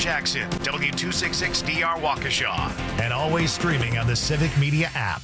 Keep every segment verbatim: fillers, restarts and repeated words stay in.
Jackson, W two sixty-six D R Waukesha, and always streaming on the Civic Media app.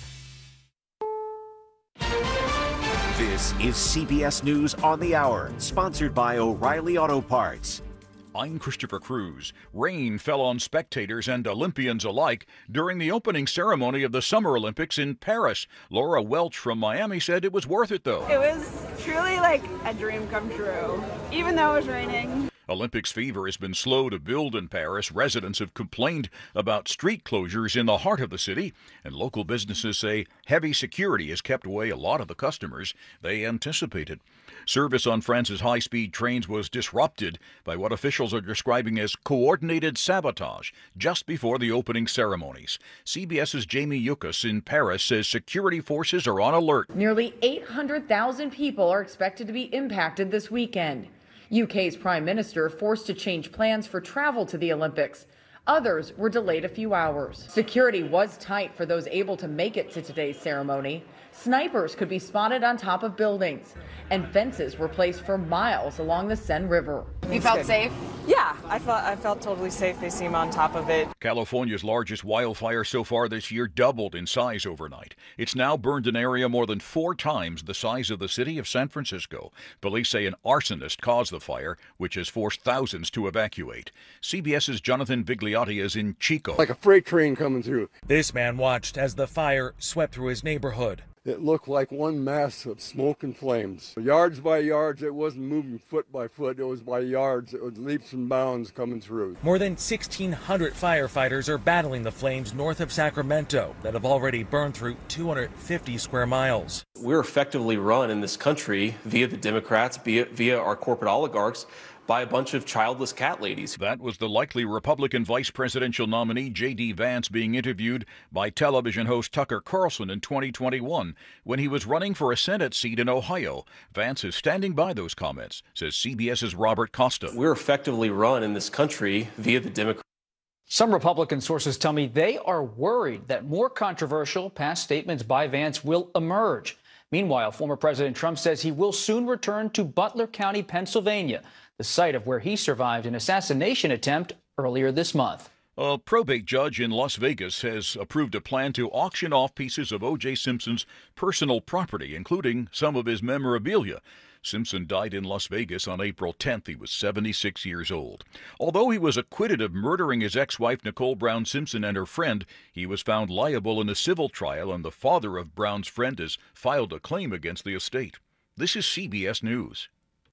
This is C B S News on the Hour, sponsored by O'Reilly Auto Parts. I'm Christopher Cruz. Rain fell on spectators and Olympians alike during the opening ceremony of the Summer Olympics in Paris. Laura Welch from Miami said it was worth it, though. It was truly like a dream come true, even though it was raining. Olympics fever has been slow to build in Paris. Residents have complained about street closures in the heart of the city, and local businesses say heavy security has kept away a lot of the customers they anticipated. Service on France's high-speed trains was disrupted by what officials are describing as coordinated sabotage just before the opening ceremonies. CBS's Jamie Yuccas in Paris says security forces are on alert. Nearly eight hundred thousand people are expected to be impacted this weekend. U K's Prime Minister forced to change plans for travel to the Olympics. Others were delayed a few hours. Security was tight for those able to make it to today's ceremony. Snipers could be spotted on top of buildings, and fences were placed for miles along the Seine River. You felt safe? Yeah, I felt I felt totally safe. They seem on top of it. California's largest wildfire so far this year doubled in size overnight. It's now burned an area more than four times the size of the city of San Francisco. Police say an arsonist caused the fire, which has forced thousands to evacuate. CBS's Jonathan Vigliotti is in Chico. Like a freight train coming through. This man watched as the fire swept through his neighborhood. It looked like one mass of smoke and flames. Yards by yards, it wasn't moving foot by foot. It was by yards. It was leaps and bounds coming through. More than sixteen hundred firefighters are battling the flames north of Sacramento that have already burned through two hundred fifty square miles. We're effectively run in this country via the Democrats, via, via our corporate oligarchs, by a bunch of childless cat ladies. That was the likely Republican vice presidential nominee J D Vance being interviewed by television host Tucker Carlson in twenty twenty-one when he was running for a Senate seat in Ohio. Vance is standing by those comments, says CBS's Robert Costa. We're effectively run in this country via the Democrats. Some Republican sources tell me they are worried that more controversial past statements by Vance will emerge. Meanwhile, former President Trump says he will soon return to Butler County, Pennsylvania, the site of where he survived an assassination attempt earlier this month. A probate judge in Las Vegas has approved a plan to auction off pieces of O J Simpson's personal property, including some of his memorabilia. Simpson died in Las Vegas on April tenth. He was seventy-six years old. Although he was acquitted of murdering his ex-wife Nicole Brown Simpson and her friend, he was found liable in a civil trial, and the father of Brown's friend has filed a claim against the estate. This is C B S News.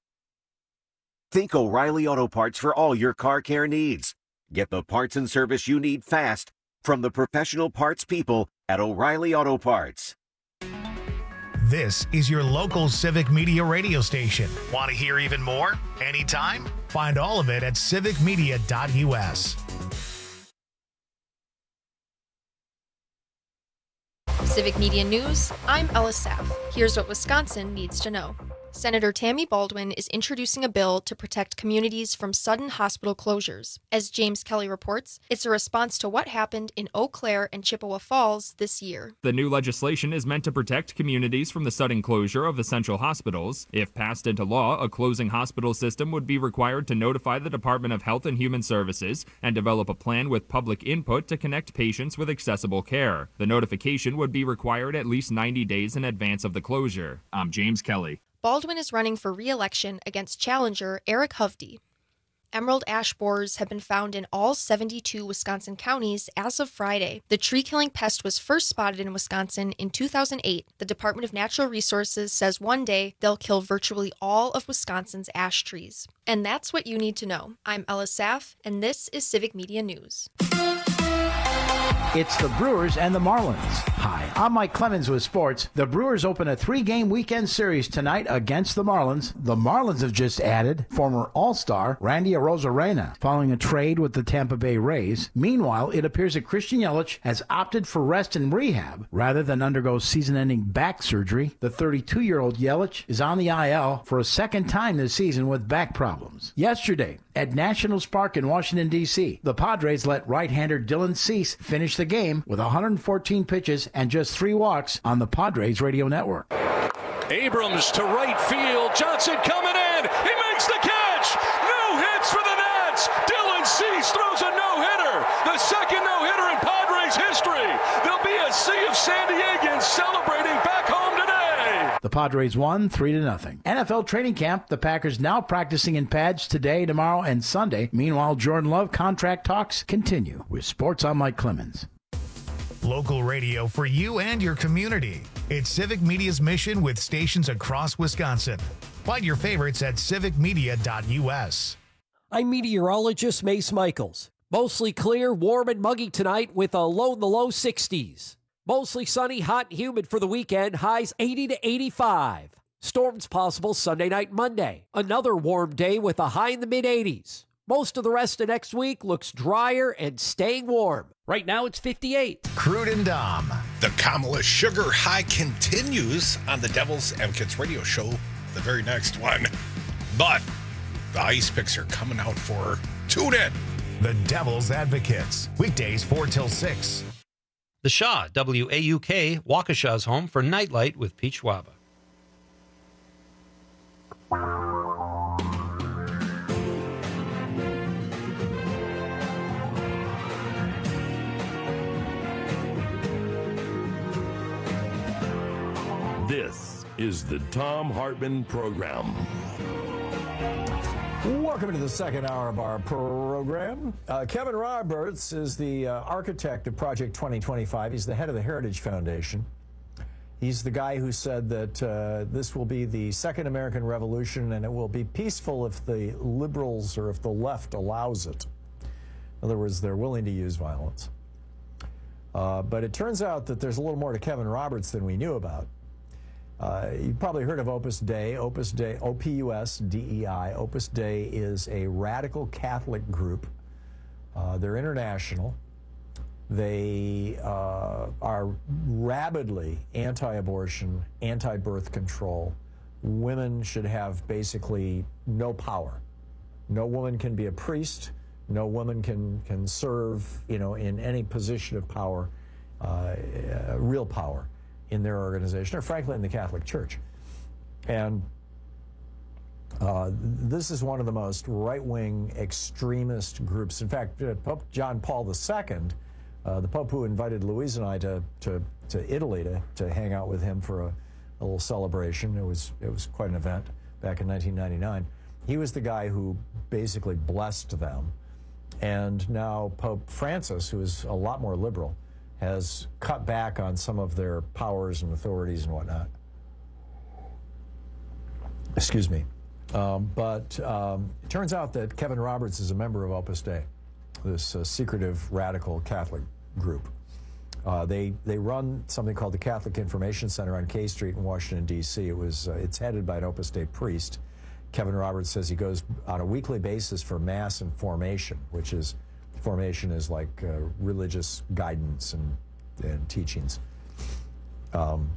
Think O'Reilly Auto Parts for all your car care needs. Get the parts and service you need fast from the professional parts people at O'Reilly Auto Parts. This is your local Civic Media radio station. Want to hear even more? Anytime? Find all of it at civic media dot U S. Civic Media News, I'm Ella Saff. Here's what Wisconsin needs to know. Senator Tammy Baldwin is introducing a bill to protect communities from sudden hospital closures. As James Kelly reports, it's a response to what happened in Eau Claire and Chippewa Falls this year. The new legislation is meant to protect communities from the sudden closure of essential hospitals. If passed into law, a closing hospital system would be required to notify the Department of Health and Human Services and develop a plan with public input to connect patients with accessible care. The notification would be required at least ninety days in advance of the closure. I'm James Kelly. Baldwin is running for re-election against challenger Eric Hovde. Emerald ash borers have been found in all seventy-two Wisconsin counties as of Friday. The tree-killing pest was first spotted in Wisconsin in two thousand eight. The Department of Natural Resources says one day they'll kill virtually all of Wisconsin's ash trees. And that's what you need to know. I'm Ella Saff, and this is Civic Media News. It's the Brewers and the Marlins. Hi, I'm Mike Clemens with sports. The Brewers open a three-game weekend series tonight against the Marlins. The Marlins have just added former All-Star Randy Arozarena following a trade with the Tampa Bay Rays. Meanwhile, it appears that Christian Yelich has opted for rest and rehab rather than undergo season-ending back surgery. The thirty-two-year-old Yelich is on the I L for a second time this season with back problems. Yesterday, at Nationals Park in Washington, D C, the Padres let right-hander Dylan Cease finish the game with one hundred fourteen pitches and just three walks on the Padres radio network. Abrams to right field. Johnson coming in. He makes the catch. No hits for the Nats. Dylan Cease throws throws a no-hitter, the second no-hitter in Padres history. There'll be a sea of San Diegans celebrating back home today. The Padres won three to nothing. N F L training camp, the Packers now practicing in pads today, tomorrow, and Sunday. Meanwhile, Jordan Love contract talks continue. With Sports, I'm Mike Clemens. Local radio for you and your community. It's Civic Media's mission with stations across Wisconsin. Find your favorites at civic media dot u s. I'm meteorologist Mace Michaels. Mostly clear, warm, and muggy tonight with a low in the low sixties. Mostly sunny, hot, and humid for the weekend, highs eighty to eighty-five. Storms possible Sunday night, Monday. Another warm day with a high in the mid-eighties. Most of the rest of next week looks drier and staying warm. Right now it's fifty-eight. Crude and Dom. The Kamala Sugar High continues on the Devil's Advocates radio show, the very next one. But the ice picks are coming out for her. Tune in. The Devil's Advocates. Weekdays four till six. The Shaw, W A U K, Waukesha's home for Nightlight with Pete Schwaba. This is the Thom Hartmann Program. Welcome to the second hour of our program. Uh, Kevin Roberts is the uh, architect of Project twenty twenty-five. He's the head of the Heritage Foundation. He's the guy who said that uh, this will be the second American Revolution and it will be peaceful if the liberals or if the left allows it. In other words, they're willing to use violence. Uh, but it turns out that there's a little more to Kevin Roberts than we knew about. Uh, you've probably heard of Opus Dei. Opus Dei, O P U S D E I. Opus Dei is a radical Catholic group. Uh, they're international. They uh, are rabidly anti-abortion, anti-birth control. Women should have basically no power. No woman can be a priest. No woman can, can serve, you know, in any position of power, uh, real power, in their organization, or frankly in the Catholic Church. And uh, this is one of the most right-wing extremist groups. In fact, uh, Pope John Paul the Second, uh, the Pope who invited Louise and I to, to, to Italy to, to hang out with him for a, a little celebration. It was, it was quite an event back in nineteen ninety-nine. He was the guy who basically blessed them. And now Pope Francis, who is a lot more liberal, has cut back on some of their powers and authorities and whatnot. Excuse me. Um, but um, it turns out that Kevin Roberts is a member of Opus Dei, this uh, secretive radical Catholic group. Uh, they they run something called the Catholic Information Center on K Street in Washington, D C It was uh, it's headed by an Opus Dei priest. Kevin Roberts says he goes on a weekly basis for Mass and formation, which is formation is like uh, religious guidance and, and teachings. Um,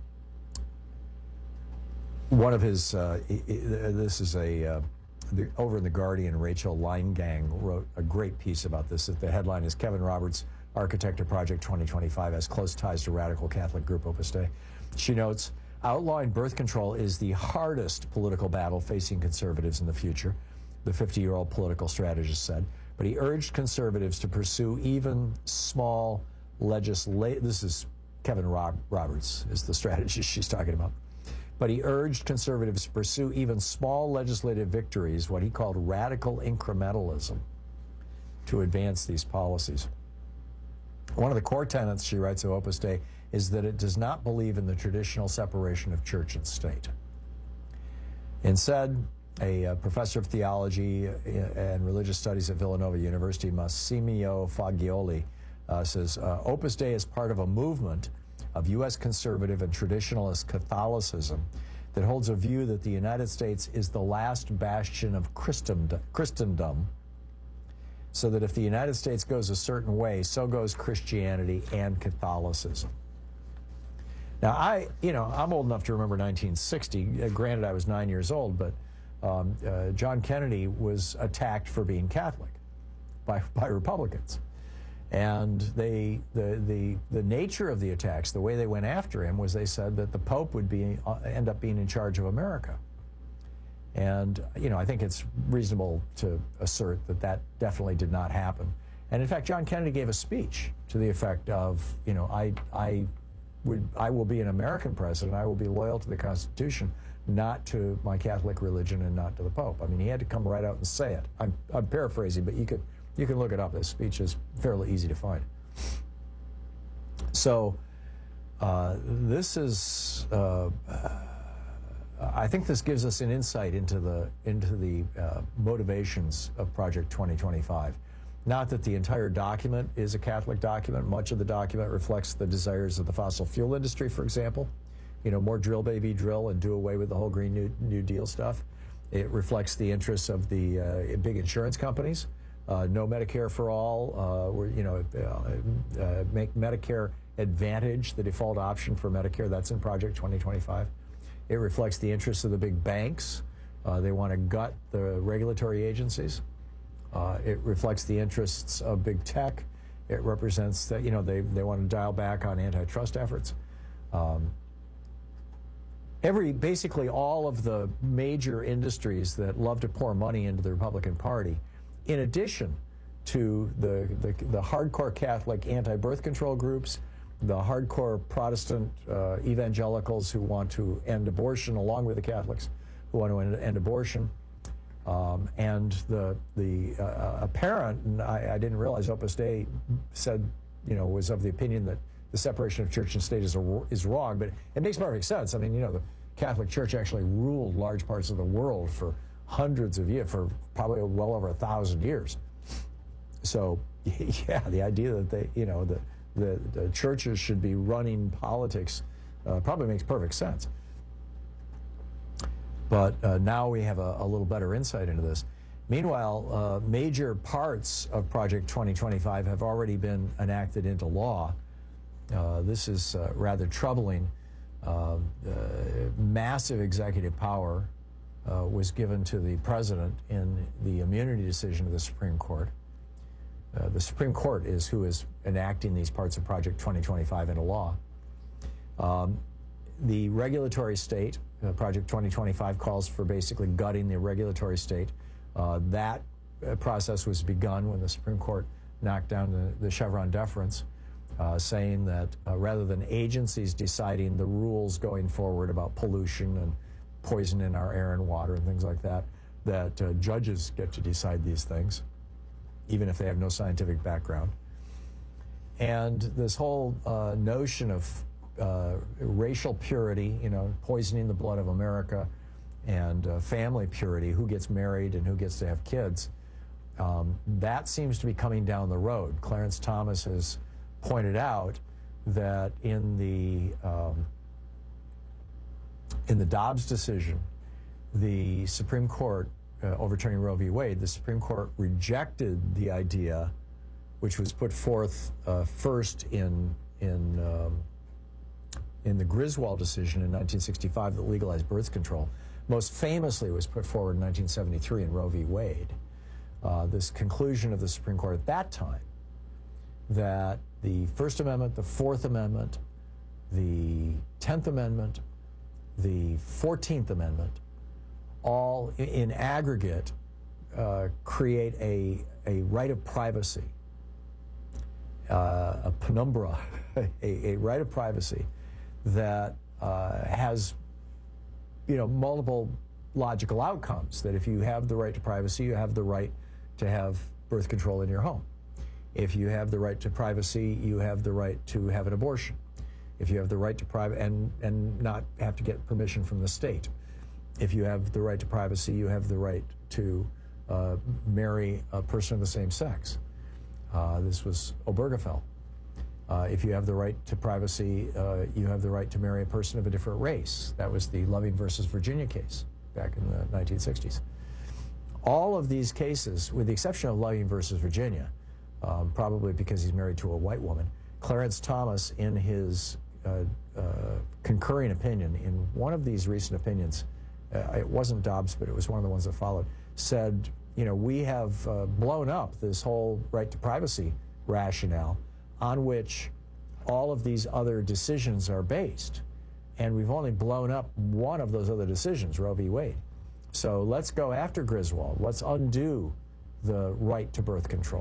one of his, uh, he, he, this is a, uh, the, over in The Guardian, Rachel Leingang wrote a great piece about this. The headline is Kevin Roberts, architect of Project twenty twenty-five, has close ties to radical Catholic group Opus Dei. She notes, outlawing birth control is the hardest political battle facing conservatives in the future, the fifty-year-old political strategist said. But he urged conservatives to pursue even small legislation. This is Kevin Rob Roberts, is the strategist she's talking about. But he urged conservatives to pursue even small legislative victories, what he called radical incrementalism, to advance these policies. One of the core tenets, she writes, of Opus Dei is that it does not believe in the traditional separation of church and state. Instead, a uh, professor of theology and religious studies at Villanova University, Massimio Fagioli, uh, says, uh, Opus Dei is part of a movement of U S conservative and traditionalist Catholicism that holds a view that the United States is the last bastion of Christendom, so that if the United States goes a certain way, so goes Christianity and Catholicism. Now, I, you know, I'm old enough to remember nineteen sixty. Uh, granted, I was nine years old, but um, uh, John Kennedy was attacked for being Catholic by, by Republicans. And they, the, the, the nature of the attacks, the way they went after him, was they said that the Pope would be, uh, end up being in charge of America. And, you know, I think it's reasonable to assert that that definitely did not happen. And in fact, John Kennedy gave a speech to the effect of, you know, I, I, would, I will be an American president. I will be loyal to the Constitution, not to my Catholic religion and not to the Pope. I mean, he had to come right out and say it. I'm, I'm paraphrasing, but you could, you can look it up. This speech is fairly easy to find. So uh, this is, uh, I think this gives us an insight into the, into the uh, motivations of Project twenty twenty-five. Not that the entire document is a Catholic document. Much of the document reflects the desires of the fossil fuel industry, for example. You know, more drill, baby, drill, and do away with the whole Green New, New Deal stuff. It reflects the interests of the uh, big insurance companies. Uh, no Medicare for all. Uh, we're, you know, uh, uh, make Medicare Advantage the default option for Medicare. That's in Project twenty twenty-five. It reflects the interests of the big banks. Uh, they want to gut the regulatory agencies. Uh, it reflects the interests of big tech. It represents that, you know, they, they want to dial back on antitrust efforts. Um, every, basically all of the major industries that love to pour money into the Republican Party, in addition to the, the, the hardcore Catholic anti-birth control groups, the hardcore Protestant uh, evangelicals who want to end abortion, along with the Catholics who want to end, end abortion, Um, and the the uh, apparent, and I, I didn't realize Opus Dei said, you know, was of the opinion that the separation of church and state is a, is wrong, but it makes perfect sense. I mean, you know, the Catholic Church actually ruled large parts of the world for hundreds of years, for probably well over a thousand years. So, yeah, the idea that they, you know, the the, the churches should be running politics uh, probably makes perfect sense. But uh, now we have a, a little better insight into this. Meanwhile, uh, major parts of Project twenty twenty-five have already been enacted into law. Uh, this is uh, rather troubling. Uh, uh, massive executive power uh, was given to the president in the immunity decision of the Supreme Court. Uh, the Supreme Court is who is enacting these parts of Project twenty twenty-five into law. Um, the regulatory state, Uh, Project twenty twenty-five calls for basically gutting the regulatory state. Uh, that uh, process was begun when the Supreme Court knocked down the, the Chevron deference, uh, saying that uh, rather than agencies deciding the rules going forward about pollution and poison in our air and water and things like that, that uh, judges get to decide these things, even if they have no scientific background. And this whole uh, notion of Uh, racial purity, you know, poisoning the blood of America, and uh, family purity, who gets married and who gets to have kids, um, that seems to be coming down the road. Clarence Thomas has pointed out that in the um, in the Dobbs decision, the Supreme Court, uh, overturning Roe v. Wade, the Supreme Court rejected the idea, which was put forth uh, first in in um, in the Griswold decision in nineteen sixty-five that legalized birth control. Most famously was put forward in nineteen seventy-three in Roe v. Wade. Uh, this conclusion of the Supreme Court at that time that the First Amendment, the Fourth Amendment, the Tenth Amendment, the Fourteenth Amendment, all in aggregate uh, create a, a right of privacy, uh, a penumbra, a, a right of privacy that uh, has, you know, multiple logical outcomes. That if you have the right to privacy, you have the right to have birth control in your home. If you have the right to privacy, you have the right to have an abortion. If you have the right to private and and not have to get permission from the state. If you have the right to privacy, you have the right to uh, marry a person of the same sex. Uh, this was Obergefell. Uh, if you have the right to privacy, uh, you have the right to marry a person of a different race. That was the Loving versus Virginia case back in the nineteen sixties. All of these cases, with the exception of Loving versus Virginia, um, probably because he's married to a white woman, Clarence Thomas, in his uh, uh, concurring opinion, in one of these recent opinions, uh, it wasn't Dobbs, but it was one of the ones that followed, said, you know, we have uh, blown up this whole right to privacy rationale on which all of these other decisions are based. And we've only blown up one of those other decisions, Roe v. Wade. So let's go after Griswold. Let's undo the right to birth control.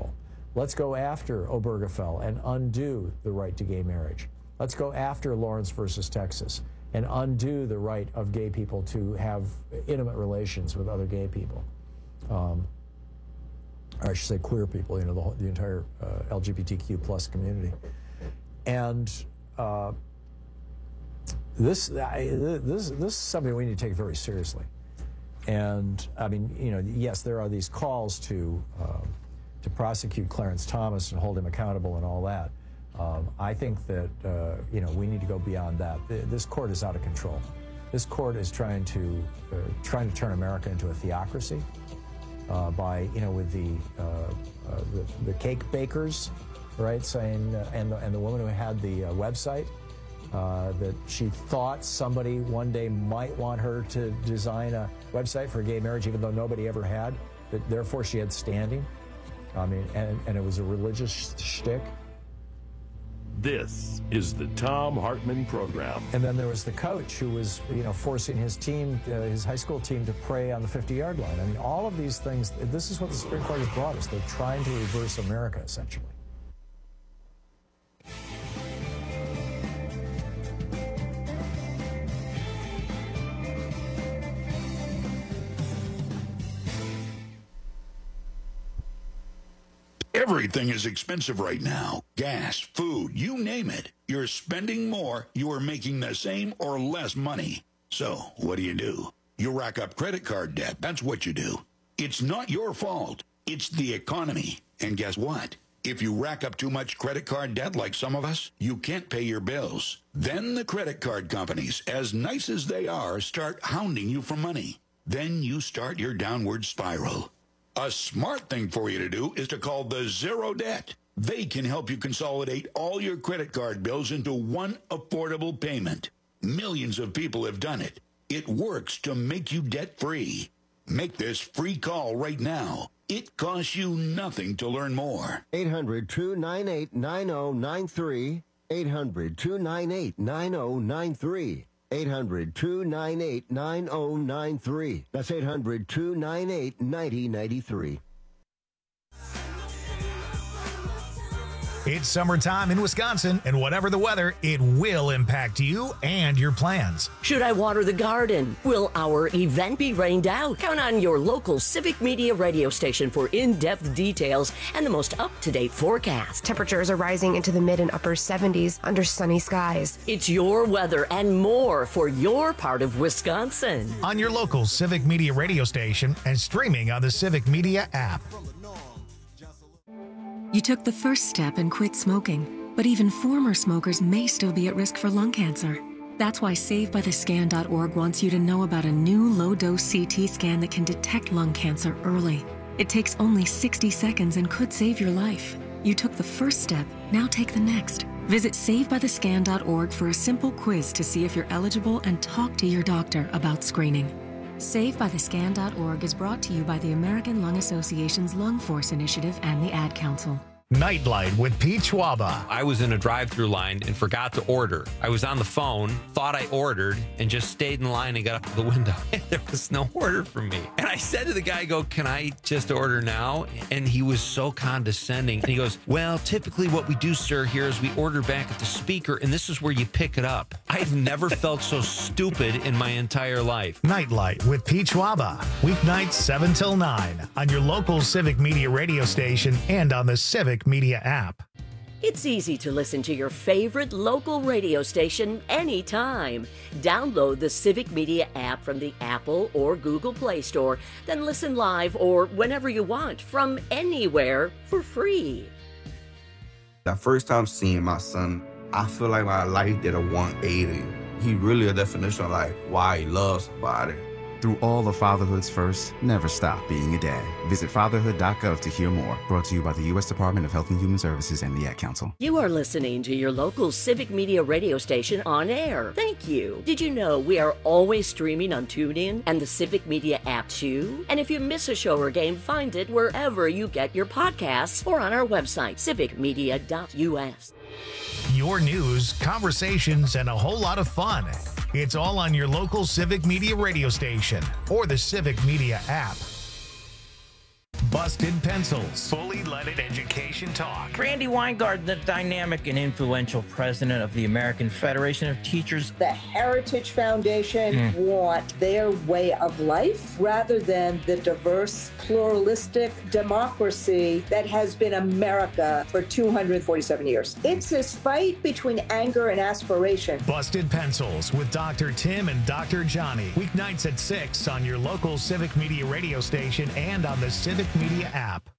Let's go after Obergefell and undo the right to gay marriage. Let's go after Lawrence versus Texas and undo the right of gay people to have intimate relations with other gay people. Um, or I should say queer people, you know, the, whole, the entire uh, L G B T Q plus community. And uh, this, I, this, this is something we need to take very seriously. And, I mean, you know, yes, there are these calls to, um, to prosecute Clarence Thomas and hold him accountable and all that. Um, I think that, uh, you know, we need to go beyond that. This court is out of control. This court is trying to, uh, trying to turn America into a theocracy. Uh, by, you know, with the, uh, uh, the the cake bakers, right, saying, uh, and, the, and the woman who had the uh, website, uh, that she thought somebody one day might want her to design a website for gay marriage, even though nobody ever had, that therefore she had standing. I mean, and, and it was a religious shtick. This is the Thom Hartmann Program. And then there was the coach who was, you know, forcing his team, uh, his high school team, to pray on the fifty-yard line. I mean, all of these things, this is what the Supreme Court has brought us. They're trying to reverse America, essentially. Everything is expensive right now. Gas, food, you name it. You're spending more, you are making the same or less money. So, what do you do? You rack up credit card debt. That's what you do. It's not your fault. It's the economy. And guess what? If you rack up too much credit card debt like some of us, you can't pay your bills. Then the credit card companies, as nice as they are, start hounding you for money. Then you start your downward spiral. A smart thing for you to do is to call the Zero Debt. They can help you consolidate all your credit card bills into one affordable payment. Millions of people have done it. It works to make you debt-free. Make this free call right now. It costs you nothing to learn more. eight hundred, two nine eight, nine zero nine three. eight hundred, two nine eight, nine zero nine three. eight hundred, two nine eight, nine zero nine three. That's eight hundred, two nine eight, nine zero nine three. It's summertime in Wisconsin, and whatever the weather, it will impact you and your plans. Should I water the garden? Will our event be rained out? Count on your local Civic Media radio station for in-depth details and the most up-to-date forecast. Temperatures are rising into the mid and upper seventies under sunny skies. It's your weather and more for your part of Wisconsin. On your local Civic Media radio station and streaming on the Civic Media app. You took the first step and quit smoking, but even former smokers may still be at risk for lung cancer. That's why Save By The Scan dot org wants you to know about a new low-dose C T scan that can detect lung cancer early. It takes only sixty seconds and could save your life. You took the first step, now take the next. Visit Save By The Scan dot org for a simple quiz to see if you're eligible and talk to your doctor about screening. Save By The Scan dot org is brought to you by the American Lung Association's Lung Force Initiative and the Ad Council. Nightlight with Pete Schwaba. I was in a drive-through line and forgot to order. I was on the phone, thought I ordered, and just stayed in line and got up to the window. There was no order for me. And I said to the guy, I go, can I just order now? And he was so condescending. And he goes, well, typically what we do, sir, here is we order back at the speaker, and this is where you pick it up. I've never felt so stupid in my entire life. Nightlight with Pete Schwaba. Weeknights seven till nine on your local Civic Media radio station and on the Civic Media app. It's easy to listen to your favorite local radio station anytime. Download the Civic Media app from the Apple or Google Play Store, then listen live or whenever you want from anywhere for free. The first time seeing my son, I feel like my life did a one eighty. He really a definition of like why he loves somebody. Through all of fatherhood's first, never stop being a dad. Visit fatherhood dot gov to hear more. Brought to you by the U S Department of Health and Human Services and the Ad Council. You are listening to your local Civic Media radio station on air. Thank you. Did you know we are always streaming on TuneIn and the Civic Media app too? And if you miss a show or game, find it wherever you get your podcasts or on our website, civic media dot U S. Your news, conversations, and a whole lot of fun. It's all on your local Civic Media radio station or the Civic Media app. Busted Pencils, fully leaded education talk. Randy Weingart, the dynamic and influential president of the American Federation of Teachers. The Heritage Foundation Mm. want their way of life rather than the diverse, pluralistic democracy that has been America for two hundred forty-seven years. It's this fight between anger and aspiration. Busted Pencils with Doctor Tim and Doctor Johnny. Weeknights at six on your local Civic Media radio station and on the Civic Media app.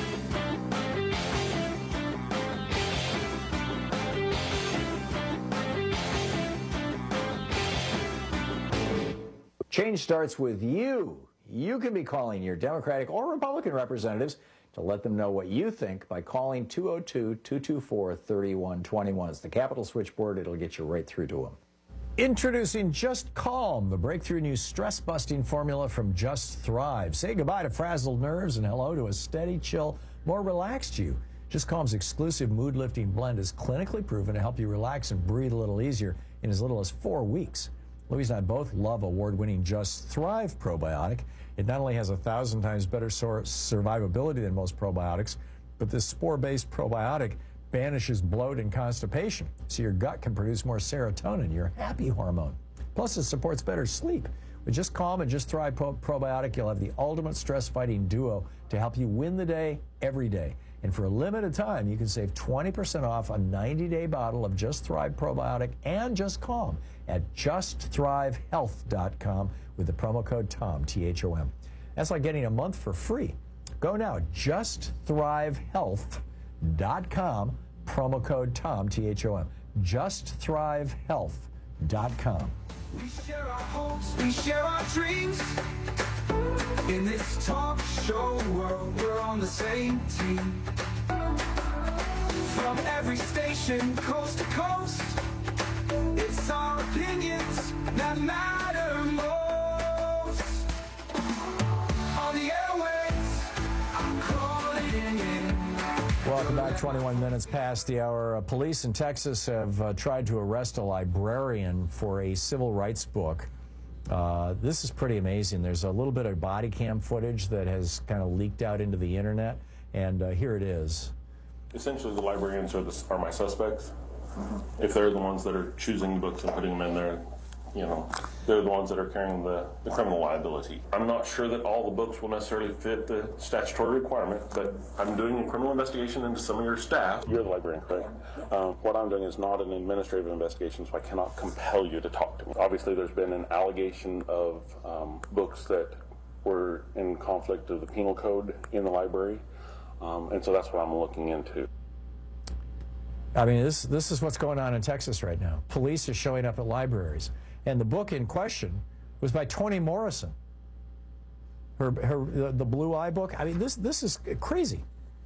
Change starts with you. You can be calling your Democratic or Republican representatives to let them know what you think by calling two oh two, two two four, three one two one. It's the Capitol switchboard. It'll get you right through to them. Introducing Just Calm, the breakthrough new stress-busting formula from Just Thrive. Say goodbye to frazzled nerves and hello to a steady, chill, more relaxed you. Just Calm's exclusive mood-lifting blend is clinically proven to help you relax and breathe a little easier in as little as four weeks. Louise and I both love award-winning Just Thrive probiotic. It not only has a thousand times better survivability than most probiotics, but this spore-based probiotic banishes bloat and constipation, so your gut can produce more serotonin, your happy hormone. Plus, it supports better sleep. With Just Calm and Just Thrive Pro- Probiotic, you'll have the ultimate stress-fighting duo to help you win the day every day. And for a limited time, you can save twenty percent off a ninety-day bottle of Just Thrive Probiotic and Just Calm at just thrive health dot com with the promo code TOM, T H O M. That's like getting a month for free. Go now, just thrive health dot com, promo code TOM, T H O M. just thrive health dot com. We share our hopes, we share our dreams. In this talk show world, we're on the same team. From every station, coast to coast, it's our opinions that matter most. On the airwaves, I'm calling in. Welcome back. twenty-one minutes past the hour. Uh, police in Texas have uh, tried to arrest a librarian for a civil rights book. Uh, this is pretty amazing. There's a little bit of body cam footage that has kind of leaked out into the internet, and uh, here it is. Essentially, the librarians are, the, are my suspects. If they're the ones that are choosing books and putting them in there, you know, they're the ones that are carrying the, the criminal liability. I'm not sure that all the books will necessarily fit the statutory requirement, but I'm doing a criminal investigation into some of your staff. You're the librarian, correct? Um, what I'm doing is not an administrative investigation, so I cannot compel you to talk to me. Obviously, there's been an allegation of um, books that were in conflict of the penal code in the library, um, and so that's what I'm looking into. I mean, this this is what's going on in Texas right now. Police are showing up at libraries. And the book in question was by Toni Morrison. Her, her, the, the Blue Eye book. I mean, this this is crazy.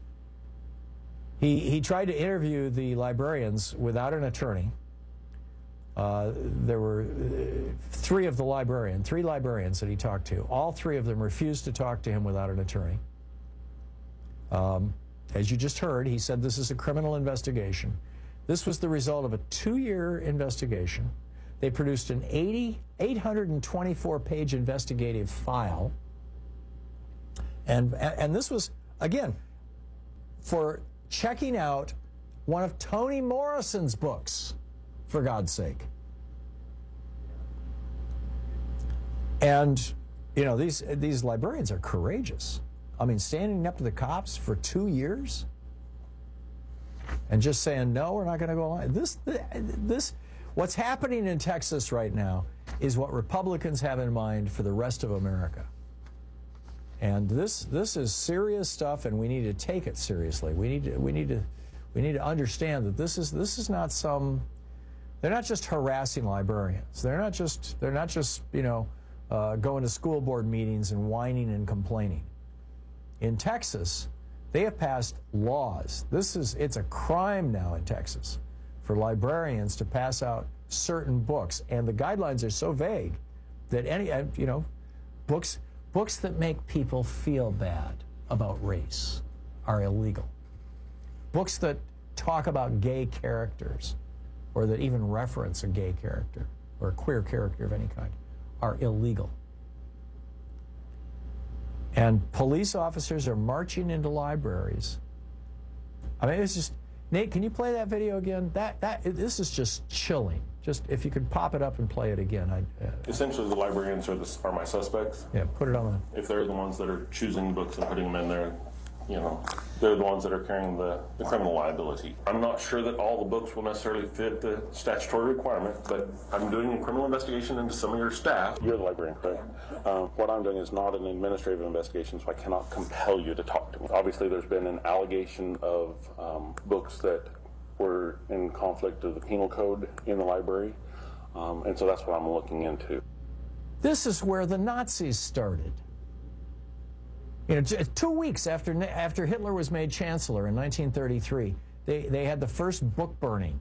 He he tried to interview the librarians without an attorney. Uh, there were uh, three of the librarian, three librarians that he talked to. All three of them refused to talk to him without an attorney. Um, as you just heard, he said this is a criminal investigation. This was the result of a two-year investigation. They produced an eighty, eight hundred twenty-four page investigative file. And, and this was, again, for checking out one of Toni Morrison's books, for God's sake. And, you know, these, these librarians are courageous. I mean, standing up to the cops for two years and just saying, no, we're not going to go along. This, this, what's happening in Texas right now is what Republicans have in mind for the rest of America. And this this is serious stuff, and we need to take it seriously. We need to we need to we need to understand that this is this is not some. They're not just harassing librarians. They're not just they're not just you know uh, going to school board meetings and whining and complaining. In Texas, they have passed laws. This is it's a crime now in Texas for librarians to pass out certain books, and the guidelines are so vague that any you know books books that make people feel bad about race are illegal. Books that talk about gay characters or that even reference a gay character or a queer character of any kind are illegal. And police officers are marching into libraries. I mean, it's just, Nate, can you play that video again? That that this is just chilling. Just if you could pop it up and play it again. I, uh, Essentially, the librarians are, the, are my suspects. Yeah, put it on. If they're the ones that are choosing books and putting them in there, you know, they're the ones that are carrying the, the criminal liability. I'm not sure that all the books will necessarily fit the statutory requirement, but I'm doing a criminal investigation into some of your staff. You're the librarian, correct? Um, what I'm doing is not an administrative investigation, so I cannot compel you to talk to me. Obviously, there's been an allegation of um, books that were in conflict of the penal code in the library, um, and so that's what I'm looking into. This is where the Nazis started. You know, two weeks after after Hitler was made chancellor in nineteen thirty-three, they they had the first book burning,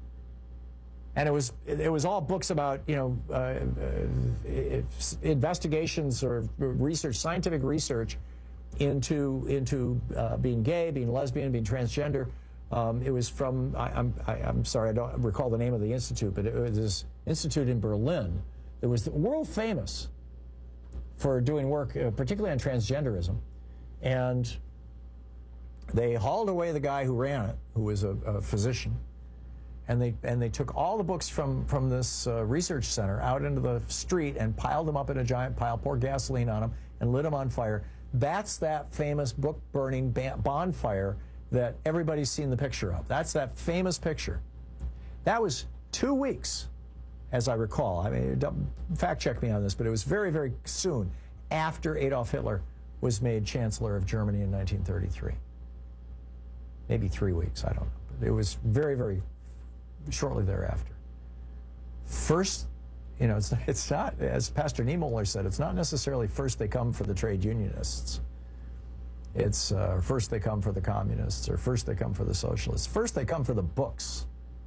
and it was it was all books about you know uh, uh, investigations or research, scientific research into into uh, being gay, being lesbian, being transgender. Um, it was from I, I'm I, I'm sorry I don't recall the name of the institute, but it was this institute in Berlin that was world famous for doing work, uh, particularly on transgenderism. And they hauled away the guy who ran it, who was a, a physician, and they and they took all the books from, from this uh, research center out into the street and piled them up in a giant pile, poured gasoline on them, and lit them on fire. That's that famous book-burning bonfire that everybody's seen the picture of. That's that famous picture. That was two weeks, as I recall. I mean, fact check me on this, but it was very, very soon after Adolf Hitler was made Chancellor of Germany in nineteen thirty-three. Maybe three weeks, I don't know. But it was very, very shortly thereafter. First, you know, it's, it's not, as Pastor Niemöller said, it's not necessarily first they come for the trade unionists. It's uh, first they come for the communists, or first they come for the socialists. First they come for the books.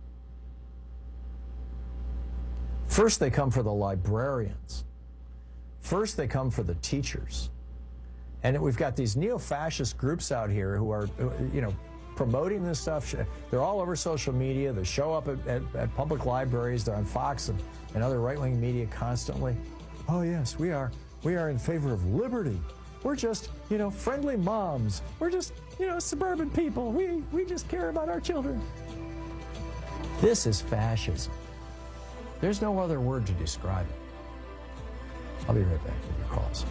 First they come for the librarians. First they come for the teachers. And we've got these neo-fascist groups out here who are, you know, promoting this stuff. They're all over social media. They show up at, at, at public libraries. They're on Fox and, and other right-wing media constantly. Oh, yes, we are. We are in favor of liberty. We're just, you know, friendly moms. We're just, you know, suburban people. We, we just care about our children. This is fascism. There's no other word to describe it. I'll be right back with your calls.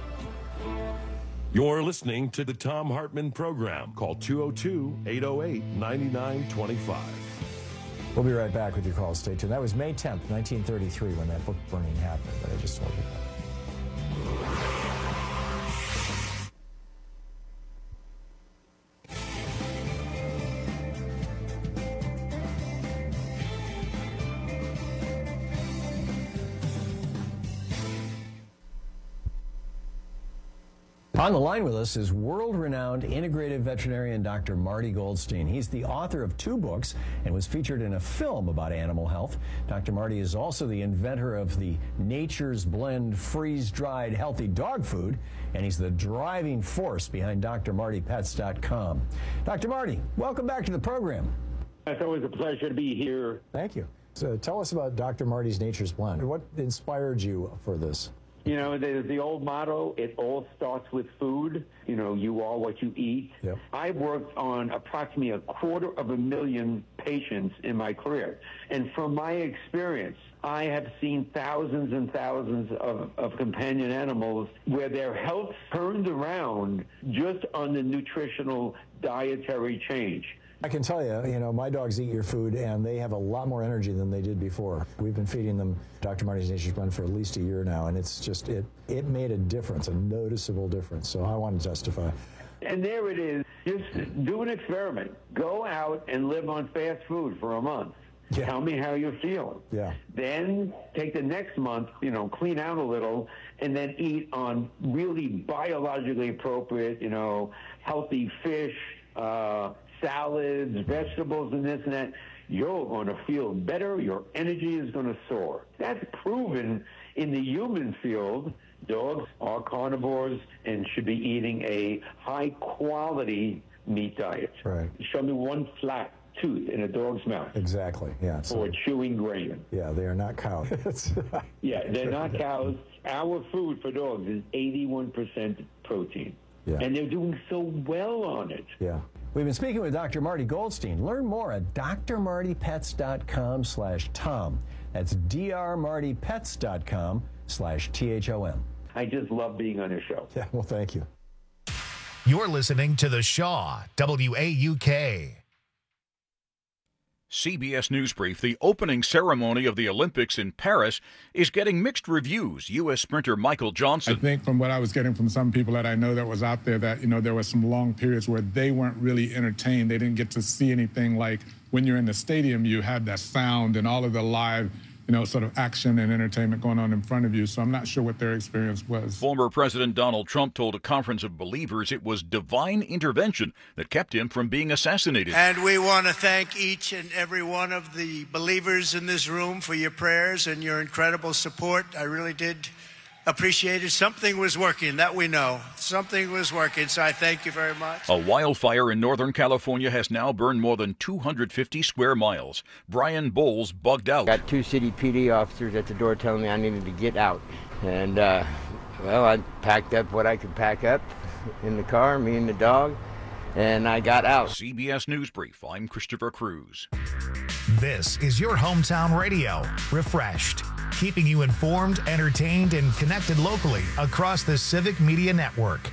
You're listening to the Thom Hartmann Program. Call two oh two, eight oh eight, nine nine two five. We'll be right back with your calls. Stay tuned. That was May tenth, nineteen thirty-three, when that book burning happened that I just told you about. On the line with us is world-renowned integrative veterinarian Doctor Marty Goldstein. He's the author of two books and was featured in a film about animal health. Doctor Marty is also the inventor of the Nature's Blend freeze-dried healthy dog food, and he's the driving force behind D R Marty Pets dot com. Doctor Marty, welcome back to the program. It's always a pleasure to be here. Thank you. So tell us about Doctor Marty's Nature's Blend. What inspired you for this? You know, there's the old motto, it all starts with food. You know, you are what you eat. Yep. I've worked on approximately a quarter of a million patients in my career. And from my experience, I have seen thousands and thousands of, of companion animals where their health turned around just on the nutritional dietary change. I can tell you, you know, my dogs eat your food, and they have a lot more energy than they did before. We've been feeding them Doctor Marty's Nature's Blend for at least a year now, and it's just, it, it made a difference, a noticeable difference. So I want to testify. And there it is. Just do an experiment. Go out and live on fast food for a month. Yeah. Tell me how you're feeling. Yeah. Then take the next month, you know, clean out a little, and then eat on really biologically appropriate, you know, healthy fish, uh, salads, vegetables, and this and that. You're going to feel better. Your energy is going to soar. That's proven in the human field. Dogs are carnivores and should be eating a high-quality meat diet. Right. Show me one flat tooth in a dog's mouth. Exactly, yeah. So, or chewing grain. Yeah, they are not cows. Yeah, they're not cows. Our food for dogs is eighty-one percent protein. Yeah. And they're doing so well on it. Yeah. We've been speaking with Doctor Marty Goldstein. Learn more at d r marty pets dot com slash tom. That's d r marty pets dot com slash T H O M. I just love being on your show. Yeah, well, thank you. You're listening to The Shaw, W A U K. C B S News Brief. The opening ceremony of the Olympics in Paris is getting mixed reviews. U S sprinter Michael Johnson. I think from what I was getting from some people that I know that was out there that, you know, there were some long periods where they weren't really entertained. They didn't get to see anything like when you're in the stadium, you have that sound and all of the live, you know, sort of action and entertainment going on in front of you. So I'm not sure what their experience was. Former President Donald Trump told a conference of believers it was divine intervention that kept him from being assassinated. And we want to thank each and every one of the believers in this room for your prayers and your incredible support. I really did appreciate it. Something was working, that we know. Something was working, so I thank you very much. A wildfire in Northern California has now burned more than two hundred fifty square miles. Brian Bowles bugged out. Got two city P D officers at the door telling me I needed to get out. And, uh, well, I packed up what I could pack up in the car, me and the dog, and I got out. C B S News Brief. I'm Christopher Cruz. This is your hometown radio, refreshed, keeping you informed, entertained, and connected locally across the Civic Media Network.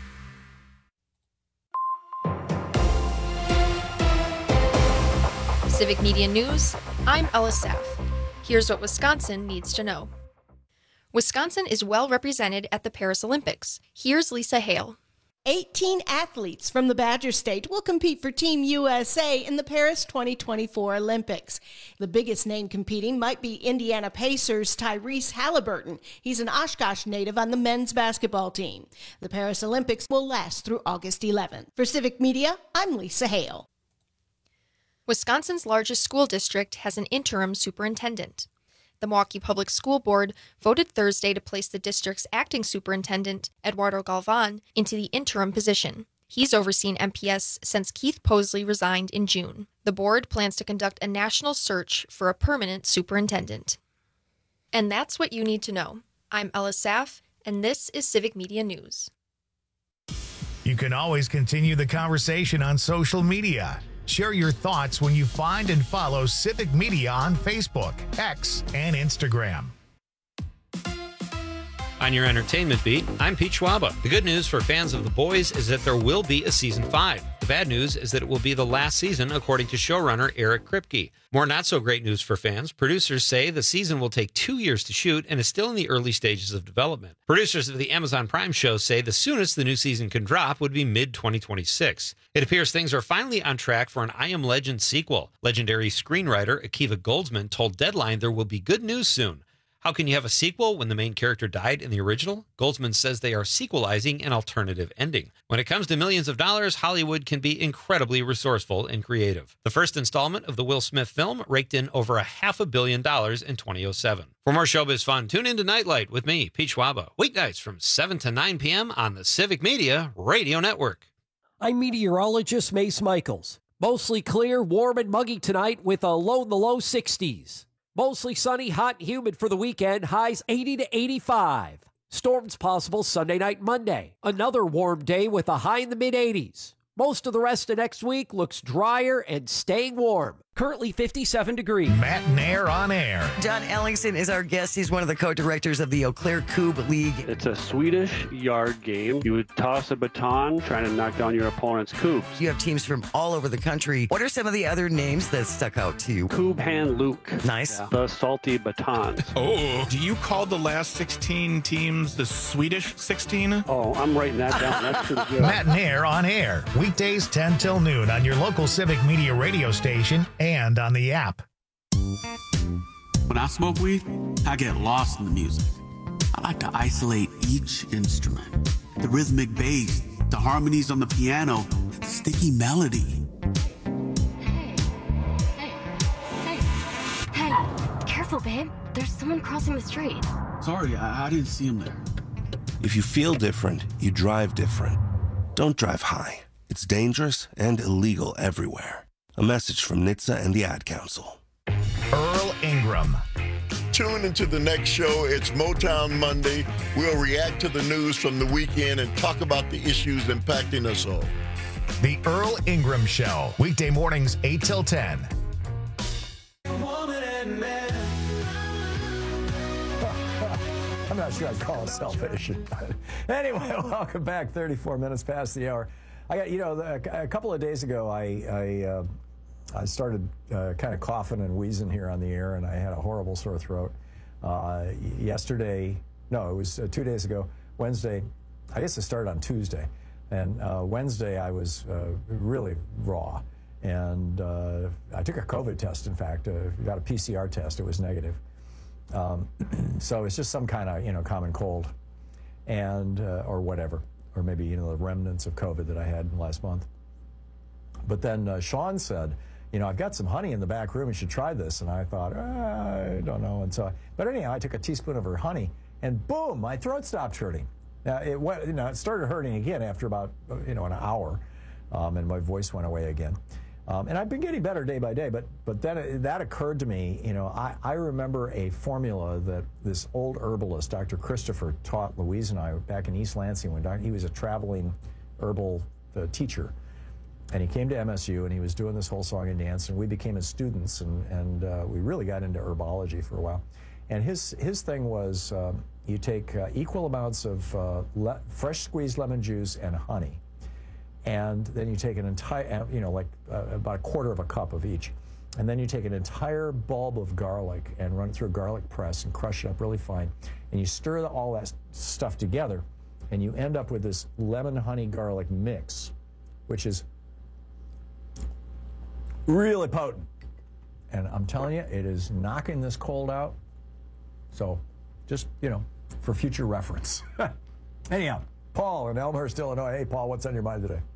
Civic Media News, I'm Ella Saff. Here's what Wisconsin needs to know. Wisconsin is well represented at the Paris Olympics. Here's Lisa Hale. eighteen athletes from the Badger State will compete for Team U S A in the Paris twenty twenty-four Olympics. The biggest name competing might be Indiana Pacers' Tyrese Halliburton. He's an Oshkosh native on the men's basketball team. The Paris Olympics will last through August eleventh. For Civic Media, I'm Lisa Hale. Wisconsin's largest school district has an interim superintendent. The Milwaukee Public School Board voted Thursday to place the district's acting superintendent, Eduardo Galvan, into the interim position. He's overseen M P S since Keith Posley resigned in June. The board plans to conduct a national search for a permanent superintendent. And that's what you need to know. I'm Ella Saff, and this is Civic Media News. You can always continue the conversation on social media. Share your thoughts when you find and follow Civic Media on Facebook, X, and Instagram. On your entertainment beat, I'm Pete Schwaba. The good news for fans of The Boys is that there will be a season five. The bad news is that it will be the last season, according to showrunner Eric Kripke. More not-so-great news for fans. Producers say the season will take two years to shoot and is still in the early stages of development. Producers of the Amazon Prime show say the soonest the new season can drop would be mid twenty twenty-six. It appears things are finally on track for an I Am Legend sequel. Legendary screenwriter Akiva Goldsman told Deadline there will be good news soon. How can you have a sequel when the main character died in the original? Goldsman says they are sequelizing an alternative ending. When it comes to millions of dollars, Hollywood can be incredibly resourceful and creative. The first installment of the Will Smith film raked in over a half a billion dollars in twenty oh seven. For more showbiz fun, tune in to Nightlight with me, Pete Schwaba, weeknights from seven to nine p.m. on the Civic Media Radio Network. I'm meteorologist Mace Michaels. Mostly clear, warm, and muggy tonight with a low in the low sixties. Mostly sunny, hot, and humid for the weekend. Highs eighty to eighty-five. Storms possible Sunday night, Monday. Another warm day with a high in the mid eighties. Most of the rest of next week looks drier and staying warm. Currently fifty-seven degrees. Matt Nair on air. John Ellingson is our guest. He's one of the co-directors of the Eau Claire Coupe League. It's a Swedish yard game. You would toss a baton trying to knock down your opponent's coops. You have teams from all over the country. What are some of the other names that stuck out to you? Coupe Hand Luke. Nice. Yeah. The salty batons. Oh, do you call the last sixteen teams the Swedish sixteen? Oh, I'm writing that down. That's pretty good. Matt Nair on air. Weekdays ten till noon on your local Civic Media radio station and on the app. When I smoke weed, I get lost in the music. I like to isolate each instrument. The rhythmic bass, the harmonies on the piano, the sticky melody. Hey, hey, hey, hey, careful, babe. There's someone crossing the street. Sorry, I, I didn't see him there. If you feel different, you drive different. Don't drive high. It's dangerous and illegal everywhere. A message from N H T S A and the Ad Council. Earl Ingram. Tune into the next show. It's Motown Monday. We'll react to the news from the weekend and talk about the issues impacting us all. The Earl Ingram Show, weekday mornings eight till ten. I'm not sure I'd call it selfish. Anyway, welcome back. thirty-four minutes past the hour. I got, you know, a couple of days ago, I I, uh, I started uh, kind of coughing and wheezing here on the air, and I had a horrible sore throat. Uh, yesterday, no, it was uh, two days ago, Wednesday. I guess it started on Tuesday. And uh, Wednesday, I was uh, really raw. And uh, I took a COVID test, in fact. Uh, got a P C R test. It was negative. Um, so it's just some kind of, you know, common cold and uh, or whatever. Or maybe, you know, the remnants of COVID that I had last month. But then uh, Sean said, you know, I've got some honey in the back room. You should try this. And I thought, ah, I don't know. And so, but anyhow, I took a teaspoon of her honey, and boom, my throat stopped hurting. Now, it went, you know, it started hurting again after about, you know, an hour, um, and my voice went away again. Um, and I've been getting better day by day, but but then it, that occurred to me, you know, I, I remember a formula that this old herbalist, Doctor Christopher, taught Louise and I back in East Lansing when he was a traveling herbal uh, teacher. And he came to M S U, and he was doing this whole song and dance, and we became his students, and, and uh, we really got into herbology for a while. And his, his thing was um, you take uh, equal amounts of uh, le- fresh squeezed lemon juice and honey, and then you take an entire, you know, like uh, about a quarter of a cup of each. And then you take an entire bulb of garlic and run it through a garlic press and crush it up really fine. And you stir all that stuff together, and you end up with this lemon honey garlic mix, which is really potent. And I'm telling you, it is knocking this cold out. So just, you know, for future reference. Anyhow, Paul in Elmhurst, Illinois. Hey, Paul, what's on your mind today?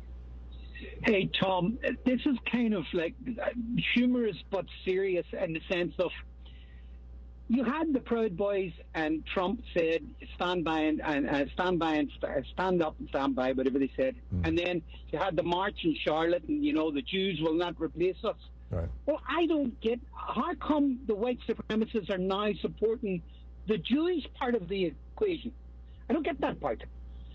Hey, Tom, this is kind of like humorous but serious in the sense of you had the Proud Boys and Trump said stand by and, and uh, stand by and st- stand up and stand by, whatever they said. Mm. And then you had the march in Charlotte and, you know, the Jews will not replace us. Right. Well, I don't get how come the white supremacists are now supporting the Jewish part of the equation. I don't get that part.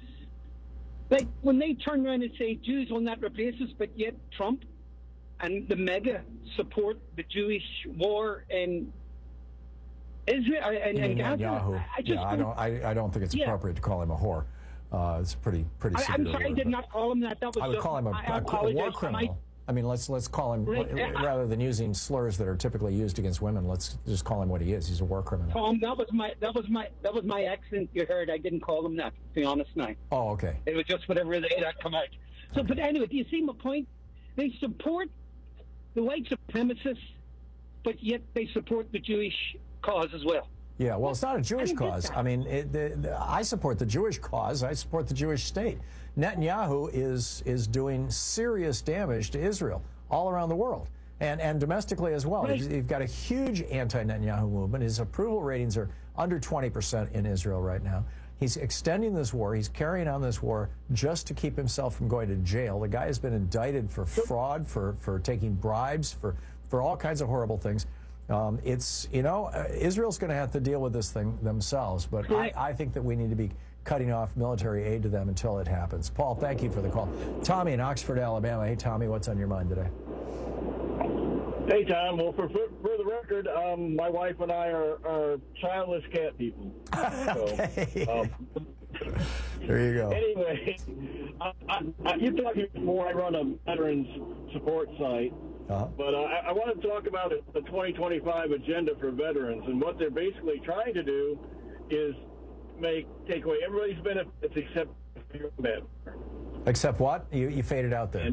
Like, when they turn around and say Jews will not replace us, but yet Trump and the MAGA support the Jewish war in Israel and, and Gaza. I just yeah, I don't. I, I don't think it's yeah. appropriate to call him a whore. Uh, it's pretty pretty. I, I'm sorry, word, I did not call him that. That was. I would just, call him a, I, a, I a war criminal. I mean, let's let's call him Right, rather than using slurs that are typically used against women. Let's just call him what he is. He's a war criminal. Tom, that was my that was my that was my accent. You heard. I didn't call him that. To be honest, now. Oh, okay. It was just whatever they that come out. So, but anyway, do you see my point? They support the white supremacists, but yet they support the Jewish cause as well. Yeah, well, it's not a Jewish I cause. I mean, it, the, the, I support the Jewish cause. I support the Jewish state. Netanyahu is is doing serious damage to Israel all around the world, and and domestically as well. Right. He's, he's got a huge anti-Netanyahu movement. His approval ratings are under twenty percent in Israel right now. He's extending this war. He's carrying on this war just to keep himself from going to jail. The guy has been indicted for fraud, for, for taking bribes, for, for all kinds of horrible things. Um, it's, you know, uh, Israel's going to have to deal with this thing themselves, but I, I think that we need to be cutting off military aid to them until it happens. Paul, thank you for the call. Tommy in Oxford, Alabama. Hey, Tommy, what's on your mind today? Hey, Tom. Well, for for, for the record, um, my wife and I are, are childless cat people. Okay. So, um, there you go. Anyway, I, I, I, you talked before. I run a veterans support site, uh-huh. but uh, I, I want to talk about the twenty twenty-five agenda for veterans, and what they're basically trying to do is make take away everybody's benefits except combat. Except what? You you faded out there. And,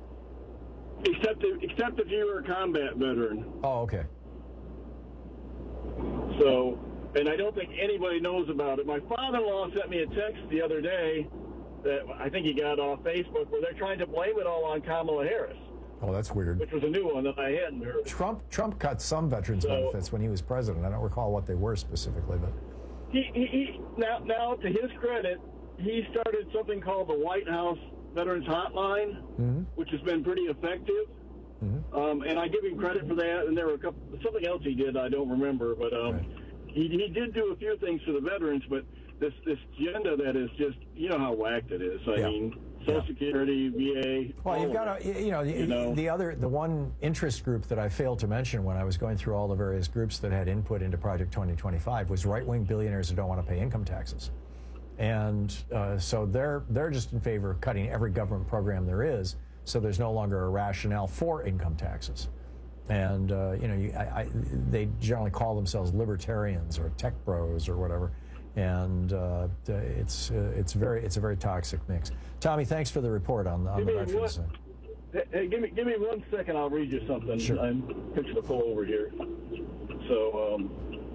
Except if, except if you were a combat veteran. Oh, okay. So, and I don't think anybody knows about it. My father-in-law sent me a text the other day that I think he got off Facebook where they're trying to blame it all on Kamala Harris. Oh, that's weird. Which was a new one that I hadn't heard. Trump Trump cut some veterans so, benefits when he was president. I don't recall what they were specifically, but he, he, he now now to his credit, he started something called the White House Veterans Hotline, mm-hmm. which has been pretty effective. Mm-hmm. Um, and I give him credit for that. And there were a couple, something else he did I don't remember, but um, right. he, he did do a few things for the veterans. But this this agenda that is just, you know how whacked it is. I yeah. mean, Social yeah. Security, V A. Well, you've got to, you know, you know, the other, the one interest group that I failed to mention when I was going through all the various groups that had input into Project twenty twenty-five was right-wing billionaires who don't want to pay income taxes. And uh, so they're they're just in favor of cutting every government program there is, so there's no longer a rationale for income taxes. And uh, you know, you, I, I, they generally call themselves libertarians or tech bros or whatever. And uh, it's uh, it's very it's a very toxic mix. Tommy, thanks for the report on, on the veterans side. Hey, give me give me one second. I'll read you something. Sure. I'm fixing to pull over here. So. Um,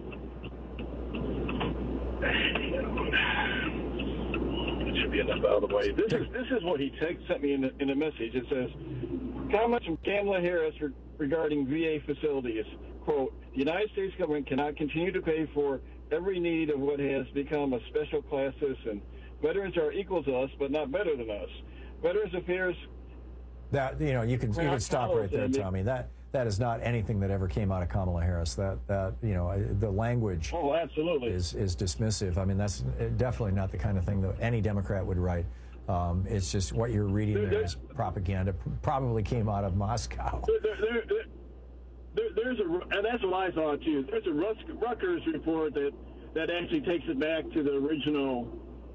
It should be enough out of the way. This is this is what he text, sent me in a, in a message. It says, comments from Kamala Harris re- regarding V A facilities. Quote, the United States government cannot continue to pay for every need of what has become a special class citizen. Veterans are equal to us, but not better than us. Veterans Affairs... That, you know, you can, you can stop right there, Tommy. That that is not anything that ever came out of Kamala Harris. That, that you know, the language oh, absolutely. is is dismissive. I mean, that's definitely not the kind of thing that any Democrat would write. Um, it's just what you're reading there, there is propaganda. Probably came out of Moscow. There, there, there, there, there's a, and that's what I thought too. There's a Rutgers report that, that actually takes it back to the original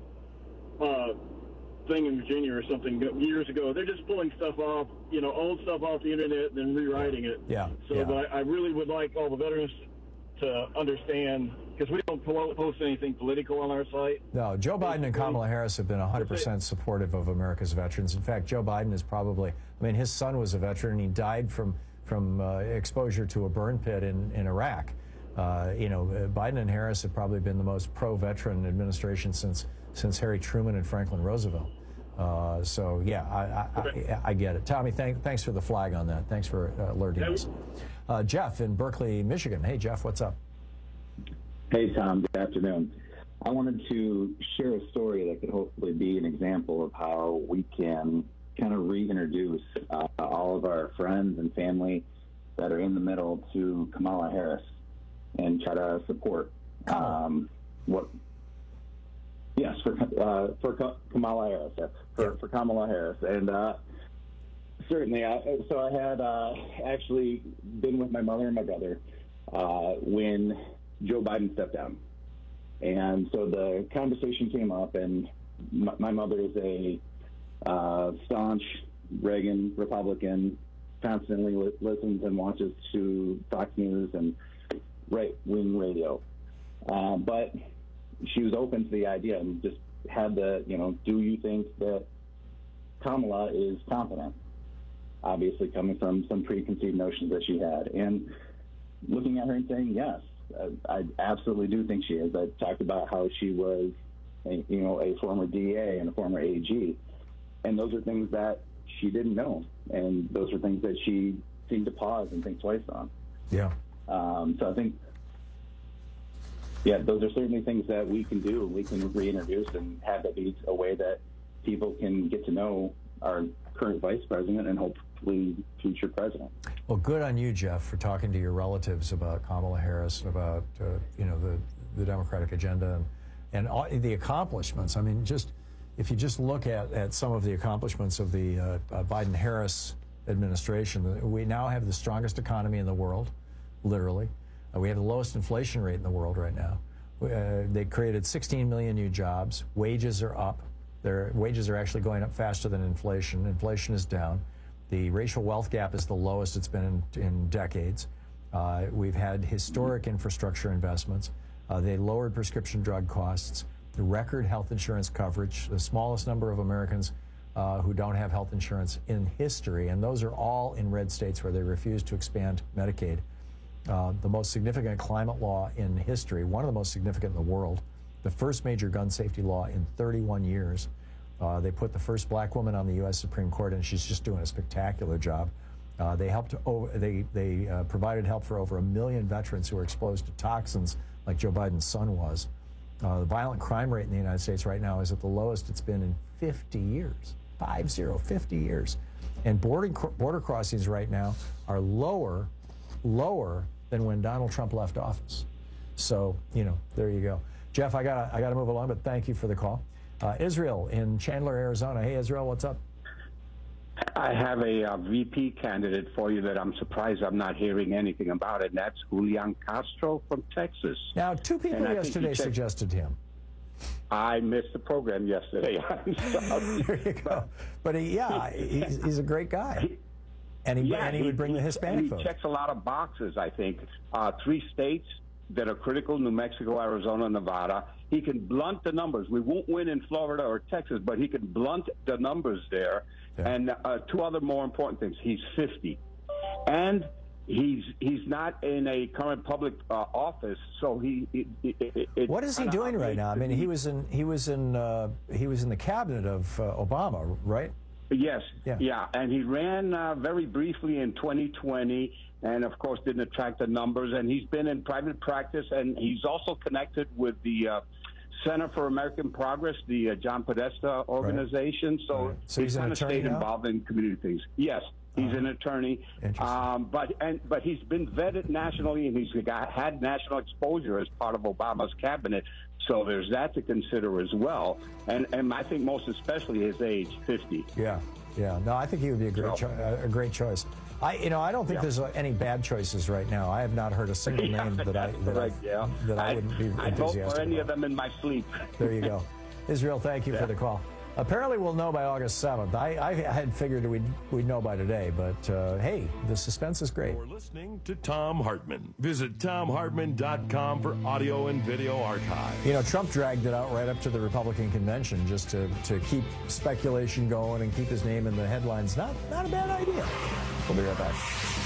uh, thing in Virginia or something years ago. They're just pulling stuff off, you know, old stuff off the internet and then rewriting it. Yeah. So yeah. But I, I really would like all the veterans to understand, because we don't post anything political on our site. No, Joe Biden and Kamala Harris have been one hundred percent supportive of America's veterans. In fact, Joe Biden is probably, I mean, his son was a veteran and he died from, from uh, exposure to a burn pit in, in Iraq. Uh, you know, Biden and Harris have probably been the most pro-veteran administration since since Harry Truman and Franklin Roosevelt. Uh, so, yeah, I, I, I, I get it. Tommy, thank, thanks for the flag on that. Thanks for uh, alerting us. Uh, Jeff in Berkeley, Michigan. Hey, Jeff, what's up? Hey, Tom. Good afternoon. I wanted to share a story that could hopefully be an example of how we can kind of reintroduce uh, all of our friends and family that are in the middle to Kamala Harris and try to support um, what. Yes, for uh, for Kamala Harris. Yes, for, yeah. for Kamala Harris, and uh, certainly. I, so I had uh, actually been with my mother and my brother uh, when Joe Biden stepped down, and so the conversation came up, and my, my mother is a uh, staunch Reagan Republican, constantly li- listens and watches to Fox News and right-wing radio, uh, but she was open to the idea and just had the, you know, do you think that Kamala is competent? Obviously coming from some preconceived notions that she had. And looking at her and saying, yes, I absolutely do think she is. I talked about how she was, a, you know, a former D A and a former A G. And those are things that she didn't know. And those are things that she seemed to pause and think twice on. Yeah. Um, so I think, yeah, those are certainly things that we can do. We can reintroduce and have that be a way that people can get to know our current vice president and hopefully future president. Well, good on you, Jeff, for talking to your relatives about Kamala Harris and about, uh, you know, the, the Democratic agenda and, and all, the accomplishments. I mean, just if you just look at, at some of the accomplishments of the uh, uh, Biden-Harris administration, we now have the strongest economy in the world, literally. Uh, we have the lowest inflation rate in the world right now. Uh, they created sixteen million new jobs. Wages are up. Their wages are actually going up faster than inflation. Inflation is down. The racial wealth gap is the lowest it's been in, in decades. Uh, we've had historic infrastructure investments. Uh, they lowered prescription drug costs, the record health insurance coverage, the smallest number of Americans uh, who don't have health insurance in history, and those are all in red states where they refuse to expand Medicaid. Uh, the most significant climate law in history, one of the most significant in the world, the first major gun safety law in thirty-one years. Uh, they put the first black woman on the U S Supreme Court, and she's just doing a spectacular job. Uh, they helped. Over, they they uh, provided help for over a million veterans who are exposed to toxins, like Joe Biden's son was. Uh, the violent crime rate in the United States right now is at the lowest it's been in fifty years, five zero, fifty years. And border, border crossings right now are lower, lower than when Donald Trump left office. So, you know, there you go. Jeff, I got I got to move along, but thank you for the call. Uh, Israel in Chandler, Arizona. Hey, Israel, what's up? I have a uh, V P candidate for you that I'm surprised I'm not hearing anything about, and that's Julian Castro from Texas. Now, two people yesterday suggested him. I missed the program yesterday. I'm sorry. There you go. But he, yeah, he's, he's a great guy. And he, yeah, and he would bring the Hispanic he vote. He checks a lot of boxes, I think. Uh, three states that are critical, New Mexico, Arizona, Nevada. He can blunt the numbers. We won't win in Florida or Texas, but he can blunt the numbers there. Yeah. And uh, two other more important things. He's fifty. And he's he's not in a current public uh, office, so he. It, it, it, what is he doing right now? I mean, he was in he was in uh, he was in the cabinet of uh, Obama, right? Yes. Yeah. Yeah. And he ran uh, very briefly in twenty twenty, and of course didn't attract the numbers. And he's been in private practice, and he's also connected with the uh, Center for American Progress, the uh, John Podesta organization. Right. So, right. so he's, he's kind of stayed now? involved in community things. Yes. He's uh, an attorney, um, but and but he's been vetted nationally, and he's got, had national exposure as part of Obama's cabinet. So there's that to consider as well, and and I think most especially his age, fifty. Yeah, yeah. No, I think he would be a great so, cho- a great choice. I you know I don't think yeah. there's any bad choices right now. I have not heard a single yeah, name that I that, right, I, yeah. that I, I wouldn't be enthusiastic I vote for any about. of them in my sleep. There you go, Israel. Thank you yeah. for the call. Apparently, we'll know by August seventh. I, I had figured we'd, we'd know by today, but uh, hey, the suspense is great. You're listening to Thom Hartmann. Visit thom hartmann dot com for audio and video archive. You know, Trump dragged it out right up to the Republican convention just to, to keep speculation going and keep his name in the headlines. Not, not a bad idea. We'll be right back.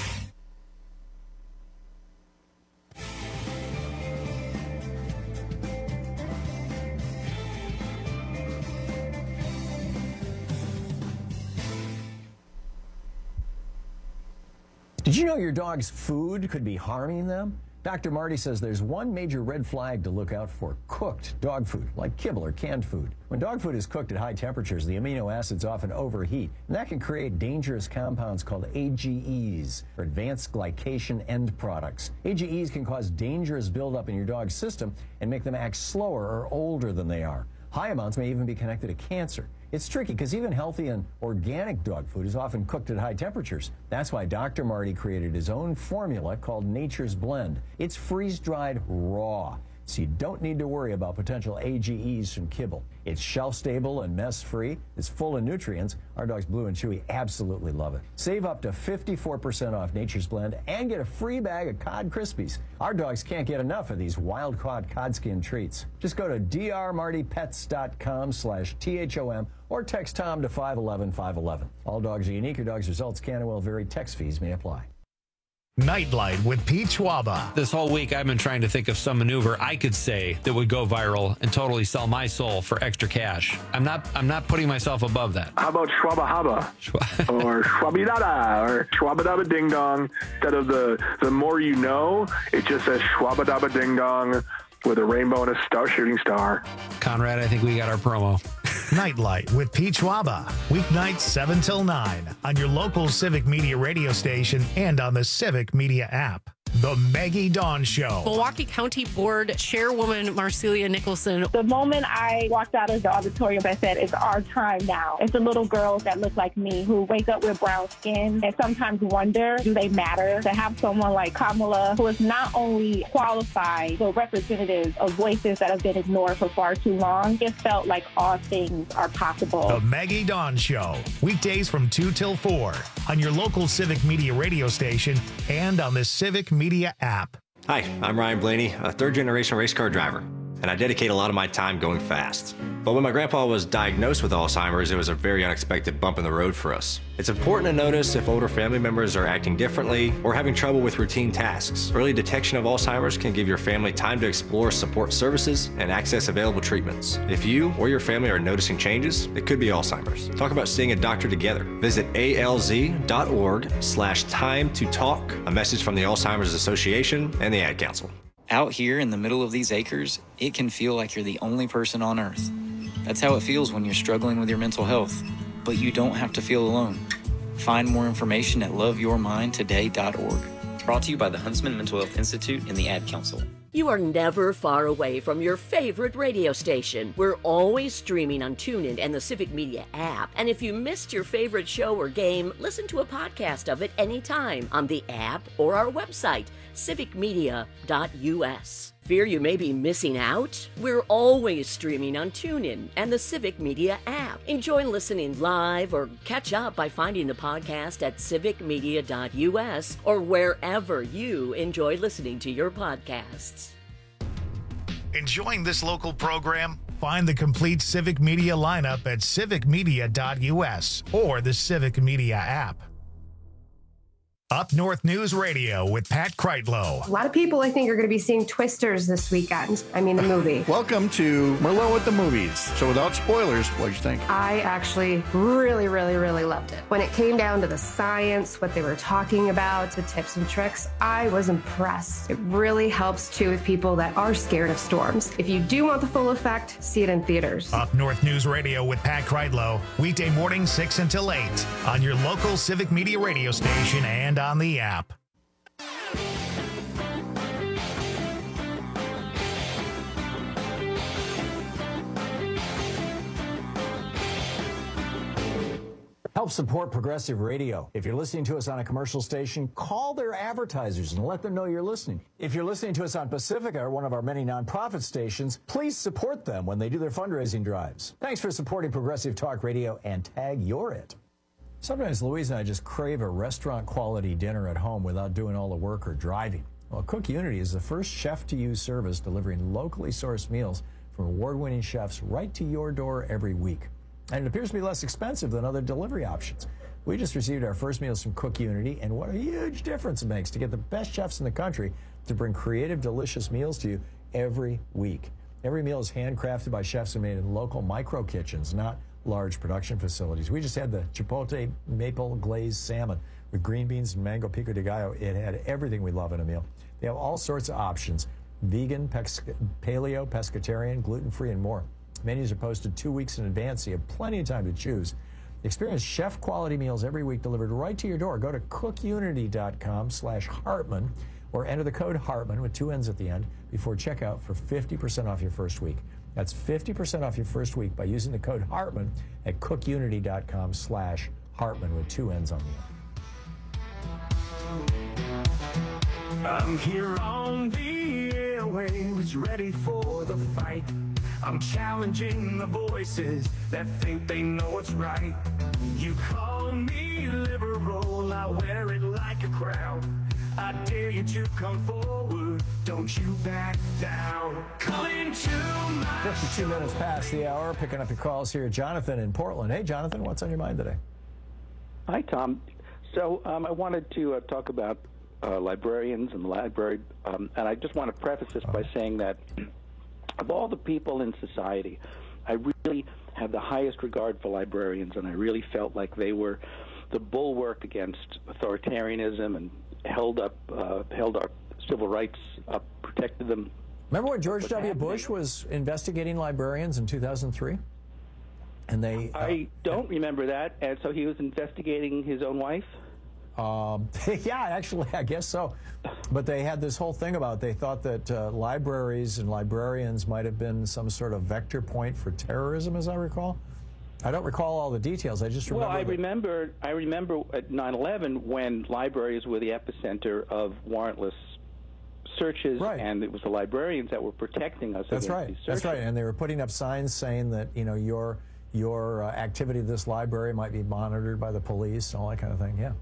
Did you know your dog's food could be harming them? Doctor Marty says there's one major red flag to look out for: cooked dog food, like kibble or canned food. When dog food is cooked at high temperatures, the amino acids often overheat, and that can create dangerous compounds called A G Es, or advanced glycation end products. A G Es can cause dangerous buildup in your dog's system and make them act slower or older than they are. High amounts may even be connected to cancer. It's tricky because even healthy and organic dog food is often cooked at high temperatures. That's why Doctor Marty created his own formula called Nature's Blend. It's freeze-dried raw, so you don't need to worry about potential A G Es from kibble. It's shelf-stable and mess-free. It's full of nutrients. Our dogs Blue and Chewy absolutely love it. Save up to fifty-four percent off Nature's Blend and get a free bag of Cod Krispies. Our dogs can't get enough of these wild-caught cod skin treats. Just go to d r marty pets dot com slash T H O M or text Tom to five one one five one one. All dogs are unique. Your dog's results can and will vary. Text fees may apply. Nightlight with Pete Schwaba. This whole week, I've been trying to think of some maneuver I could say that would go viral and totally sell my soul for extra cash. I'm not. I'm not putting myself above that. How about Schwaba Haba or Schwabidada or Schwabadaba Ding Dong? Instead of the the more you know, it just says Schwabadaba Ding Dong with a rainbow and a star shooting star. Conrad, I think we got our promo. Nightlight with Pete Schwaba. Weeknights seven till nine on your local Civic Media radio station and on the Civic Media app. The Maggie Dawn Show. Milwaukee County Board Chairwoman Marcelia Nicholson. The moment I walked out of the auditorium, I said, it's our time now. It's the little girls that look like me who wake up with brown skin and sometimes wonder, do they matter? To have someone like Kamala, who is not only qualified, but representative of voices that have been ignored for far too long, it felt like all things are possible. The Maggie Dawn Show. Weekdays from two till four on your local Civic Media radio station and on the Civic Media app. Hi, I'm Ryan Blaney, a third-generation race car driver, and I dedicate a lot of my time going fast. But when my grandpa was diagnosed with Alzheimer's, it was a very unexpected bump in the road for us. It's important to notice if older family members are acting differently or having trouble with routine tasks. Early detection of Alzheimer's can give your family time to explore support services and access available treatments. If you or your family are noticing changes, it could be Alzheimer's. Talk about seeing a doctor together. Visit A L Z dot org slash time to talk, a message from the Alzheimer's Association and the Ad Council. Out here in the middle of these acres, it can feel like you're the only person on Earth. That's how it feels when you're struggling with your mental health. But you don't have to feel alone. Find more information at love your mind today dot org. Brought to you by the Huntsman Mental Health Institute and the Ad Council. You are never far away from your favorite radio station. We're always streaming on TuneIn and the Civic Media app. And if you missed your favorite show or game, listen to a podcast of it anytime on the app or our website, civic media dot u s. Fear you may be missing out? We're always streaming on TuneIn and the Civic Media app. Enjoy listening live or catch up by finding the podcast at civic media dot u s or wherever you enjoy listening to your podcasts. Enjoying this local program? Find the complete Civic Media lineup at civic media dot u s or the Civic Media app. Up North News Radio with Pat Kreitlow. A lot of people, I think, are going to be seeing Twisters this weekend. I mean, the movie. Welcome to Merlot at the Movies. So without spoilers, what did you think? I actually really, really, really loved it. When it came down to the science, what they were talking about, the tips and tricks, I was impressed. It really helps, too, with people that are scared of storms. If you do want the full effect, see it in theaters. Up North News Radio with Pat Kreitlow. Weekday morning, six until eight on your local Civic Media radio station and on the app. Help support Progressive Radio. If you're listening to us on a commercial station, call their advertisers and let them know you're listening. If you're listening to us on Pacifica, one of our many nonprofit stations, please support them when they do their fundraising drives. Thanks for supporting Progressive Talk Radio and tag You're It. Sometimes Louise and I just crave a restaurant-quality dinner at home without doing all the work or driving. Well, Cook Unity is the first chef-to-you service delivering locally sourced meals from award-winning chefs right to your door every week. And it appears to be less expensive than other delivery options. We just received our first meals from Cook Unity, and what a huge difference it makes to get the best chefs in the country to bring creative, delicious meals to you every week. Every meal is handcrafted by chefs who made in local micro kitchens, not large production facilities. We just had the Chipotle maple glazed salmon with green beans and mango pico de gallo. It had everything we love in a meal. They have all sorts of options: vegan, pesca- paleo, pescatarian, gluten-free, and more. Menus are posted two weeks in advance, so you have plenty of time to choose. Experience chef-quality meals every week delivered right to your door. Go to cook unity dot com slash Hartman or enter the code Hartman with two N's at the end before checkout for fifty percent off your first week. That's fifty percent off your first week by using the code Hartman at cook unity dot com slash Hartman with two N's on the end. I'm here on the airwaves, ready for the fight. I'm challenging the voices that think they know what's right. You call me liberal, I wear it like a crown. I dare you to come forward, don't you back down. Coming to my fifty-two minutes past the hour, picking up your calls here. Jonathan in Portland. Hey, Jonathan, what's on your mind today? Hi, Tom. So um, I wanted to uh, talk about uh, librarians and the library, um, and I just want to preface this by saying that of all the people in society, I really have the highest regard for librarians, and I really felt like they were the bulwark against authoritarianism and held up, uh, held our civil rights up, protected them. Remember when George W. Bush was investigating librarians in two thousand three? And they, uh, I don't remember that, and so he was investigating his own wife? Um, yeah, actually, I guess so. But they had this whole thing about they thought that uh, libraries and librarians might have been some sort of vector point for terrorism, as I recall. I don't recall all the details. I just remember. Well, I that. remember. I remember at nine eleven when libraries were the epicenter of warrantless searches, right. And it was the librarians that were protecting us. That's against right. These searches. That's right. And they were putting up signs saying that you know your your uh, activity at this library might be monitored by the police, all that kind of thing. Yeah.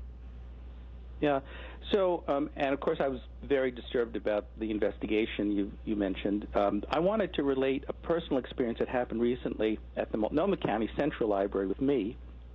Yeah. So, um, and of course, I was very disturbed about the investigation you you mentioned. Um, I wanted to relate a personal experience that happened recently at the Multnomah County Central Library with me.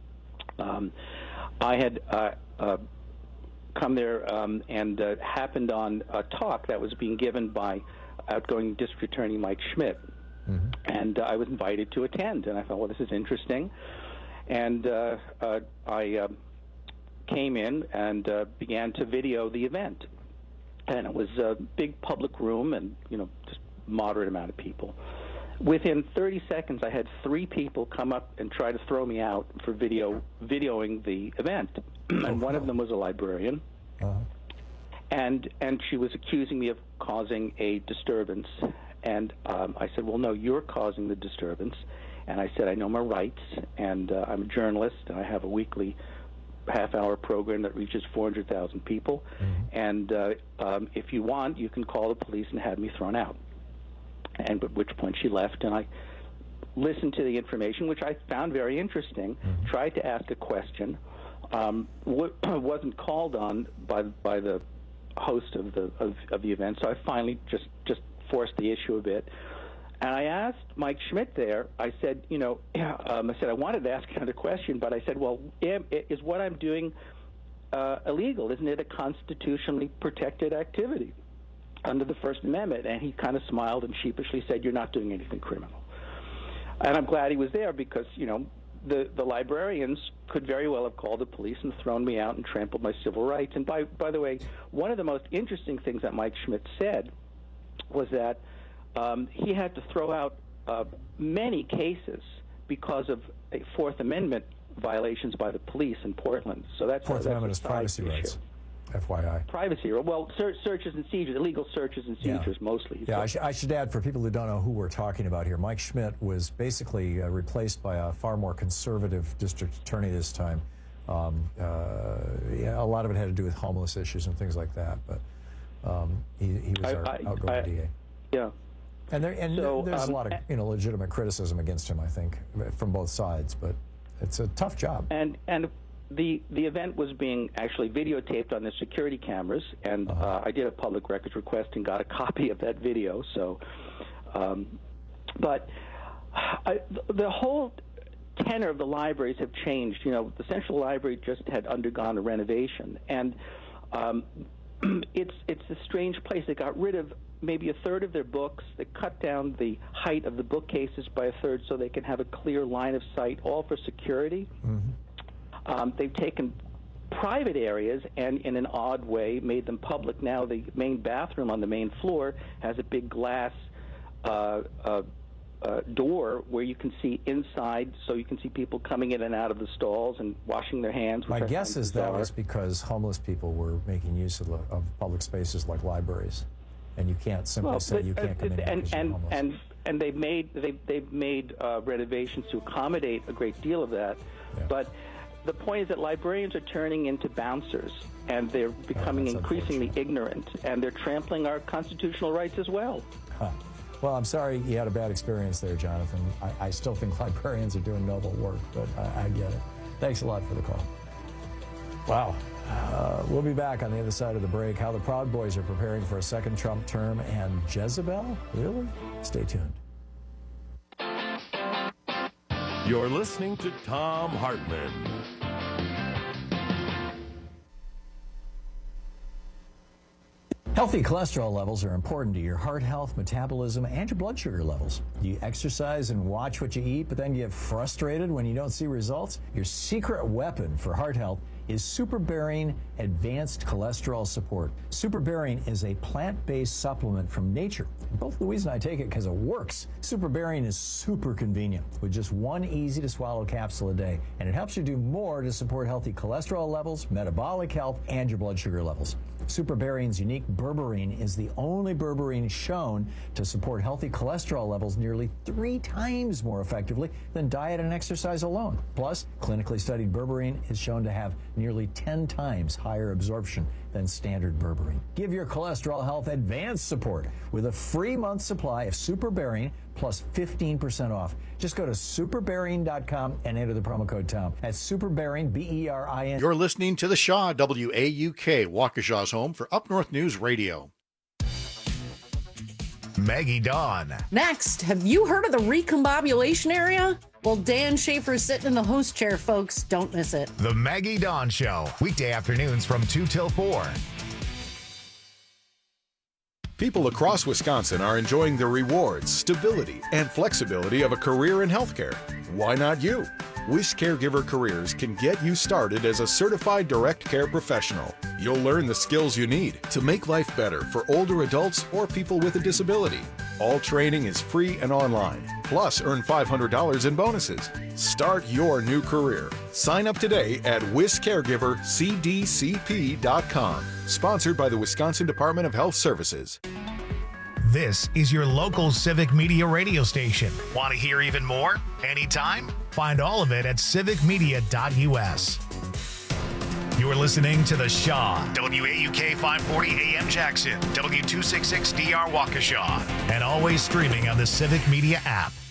Um, I had uh, uh, come there um, and uh, happened on a talk that was being given by outgoing District Attorney Mike Schmidt. Mm-hmm. And uh, I was invited to attend, and I thought, well, this is interesting. And uh, uh, I uh, came in and uh, began to video the event. And it was a big public room and, you know, just moderate amount of people. Within thirty seconds, I had three people come up and try to throw me out for video videoing the event. and one of them was a librarian. Uh-huh. And and she was accusing me of causing a disturbance. And um, I said, well, no, you're causing the disturbance. And I said, I know my rights, and uh, I'm a journalist, and I have a weekly half-hour program that reaches four hundred thousand people. Mm-hmm. And uh, um, if you want, you can call the police and have me thrown out. And at which point she left, and I listened to the information, which I found very interesting, mm-hmm. tried to ask a question, um, w- wasn't called on by by the host of the of, of the event, so I finally just, just forced the issue a bit. And I asked Mike Schmidt there, I said, you know, um, I said, I wanted to ask another question, but I said, well, am, is what I'm doing uh, illegal? Isn't it a constitutionally protected activity under the First Amendment? And he kind of smiled and sheepishly said, you're not doing anything criminal. And I'm glad he was there because, you know, the, the librarians could very well have called the police and thrown me out and trampled my civil rights. And by, by the way, one of the most interesting things that Mike Schmidt said was that Um, he had to throw out uh, many cases because of a Fourth Amendment violations by the police in Portland. So that's Fourth that's Amendment is privacy issue. rights, F Y I. Privacy, well, ser- searches and seizures, illegal searches and seizures yeah. mostly. Yeah, I, sh- I should add, for people who don't know who we're talking about here, Mike Schmidt was basically uh, replaced by a far more conservative district attorney this time. Um, uh, yeah, a lot of it had to do with homeless issues and things like that, but um, he, he was I, our I, outgoing I, D A. Yeah. And, there, and so, there's um, a lot of you know legitimate criticism against him, I think, from both sides. But it's a tough job. And and the the event was being actually videotaped on the security cameras, and uh-huh. uh, I did a public records request and got a copy of that video. So, um, but I, the whole tenor of the libraries have changed. You know, the Central Library just had undergone a renovation, and um, it's it's a strange place. They got rid of maybe a third of their books. They cut down the height of the bookcases by a third so they can have a clear line of sight, all for security. Mm-hmm. Um, they've taken private areas and, in an odd way, made them public. Now the main bathroom on the main floor has a big glass uh, uh, uh, door where you can see inside, so you can see people coming in and out of the stalls and washing their hands. My guess is that was because homeless people were making use of, of public spaces like libraries. And you can't simply well, say but, you can't come in and, because and, you're homeless. And and they've made they've they've made uh, renovations to accommodate a great deal of that. Yeah. But the point is that librarians are turning into bouncers, and they're becoming oh, increasingly ignorant, and they're trampling our constitutional rights as well. Huh. Well, I'm sorry you had a bad experience there, Jonathan. I, I still think librarians are doing noble work, but I, I get it. Thanks a lot for the call. Wow. Uh, we'll be back on the other side of the break. How the Proud Boys are preparing for a second Trump term, and Jezebel? Really? Stay tuned. You're listening to Thom Hartmann. Healthy cholesterol levels are important to your heart health, metabolism, and your blood sugar levels. You exercise and watch what you eat, but then get frustrated when you don't see results? Your secret weapon for heart health is SuperBarian Advanced Cholesterol Support. SuperBarian is a plant-based supplement from nature. Both Louise and I take it because it works. SuperBarian is super convenient with just one easy-to-swallow capsule a day, and it helps you do more to support healthy cholesterol levels, metabolic health, and your blood sugar levels. SuperBarian's unique berberine is the only berberine shown to support healthy cholesterol levels nearly three times more effectively than diet and exercise alone. Plus, clinically studied berberine is shown to have nearly ten times higher absorption than standard berberine. Give your cholesterol health advanced support with a free month supply of SuperBarian plus fifteen percent off. Just go to super barian dot com and enter the promo code Tom. That's SuperBarian, B E R I N. You're listening to The Shaw, W A U K, Waukesha's home for Up North News Radio. Maggie Dawn. Next, have you heard of the recombobulation area? Well, Dan Schaefer's sitting in the host chair, folks. Don't miss it. The Maggie Dawn Show, weekday afternoons from two till four. People across Wisconsin are enjoying the rewards, stability, and flexibility of a career in healthcare. Why not you? Wish Caregiver Careers can get you started as a certified direct care professional. You'll learn the skills you need to make life better for older adults or people with a disability. All training is free and online. Plus, earn five hundred dollars in bonuses. Start your new career. Sign up today at wis caregiver c d c p dot com. Sponsored by the Wisconsin Department of Health Services. This is your local Civic Media radio station. Want to hear even more? Anytime? Find all of it at civic media dot u s. You're listening to The Shaw, W A U K five forty A M Jackson, W two sixty-six D R Waukesha, and always streaming on the Civic Media app.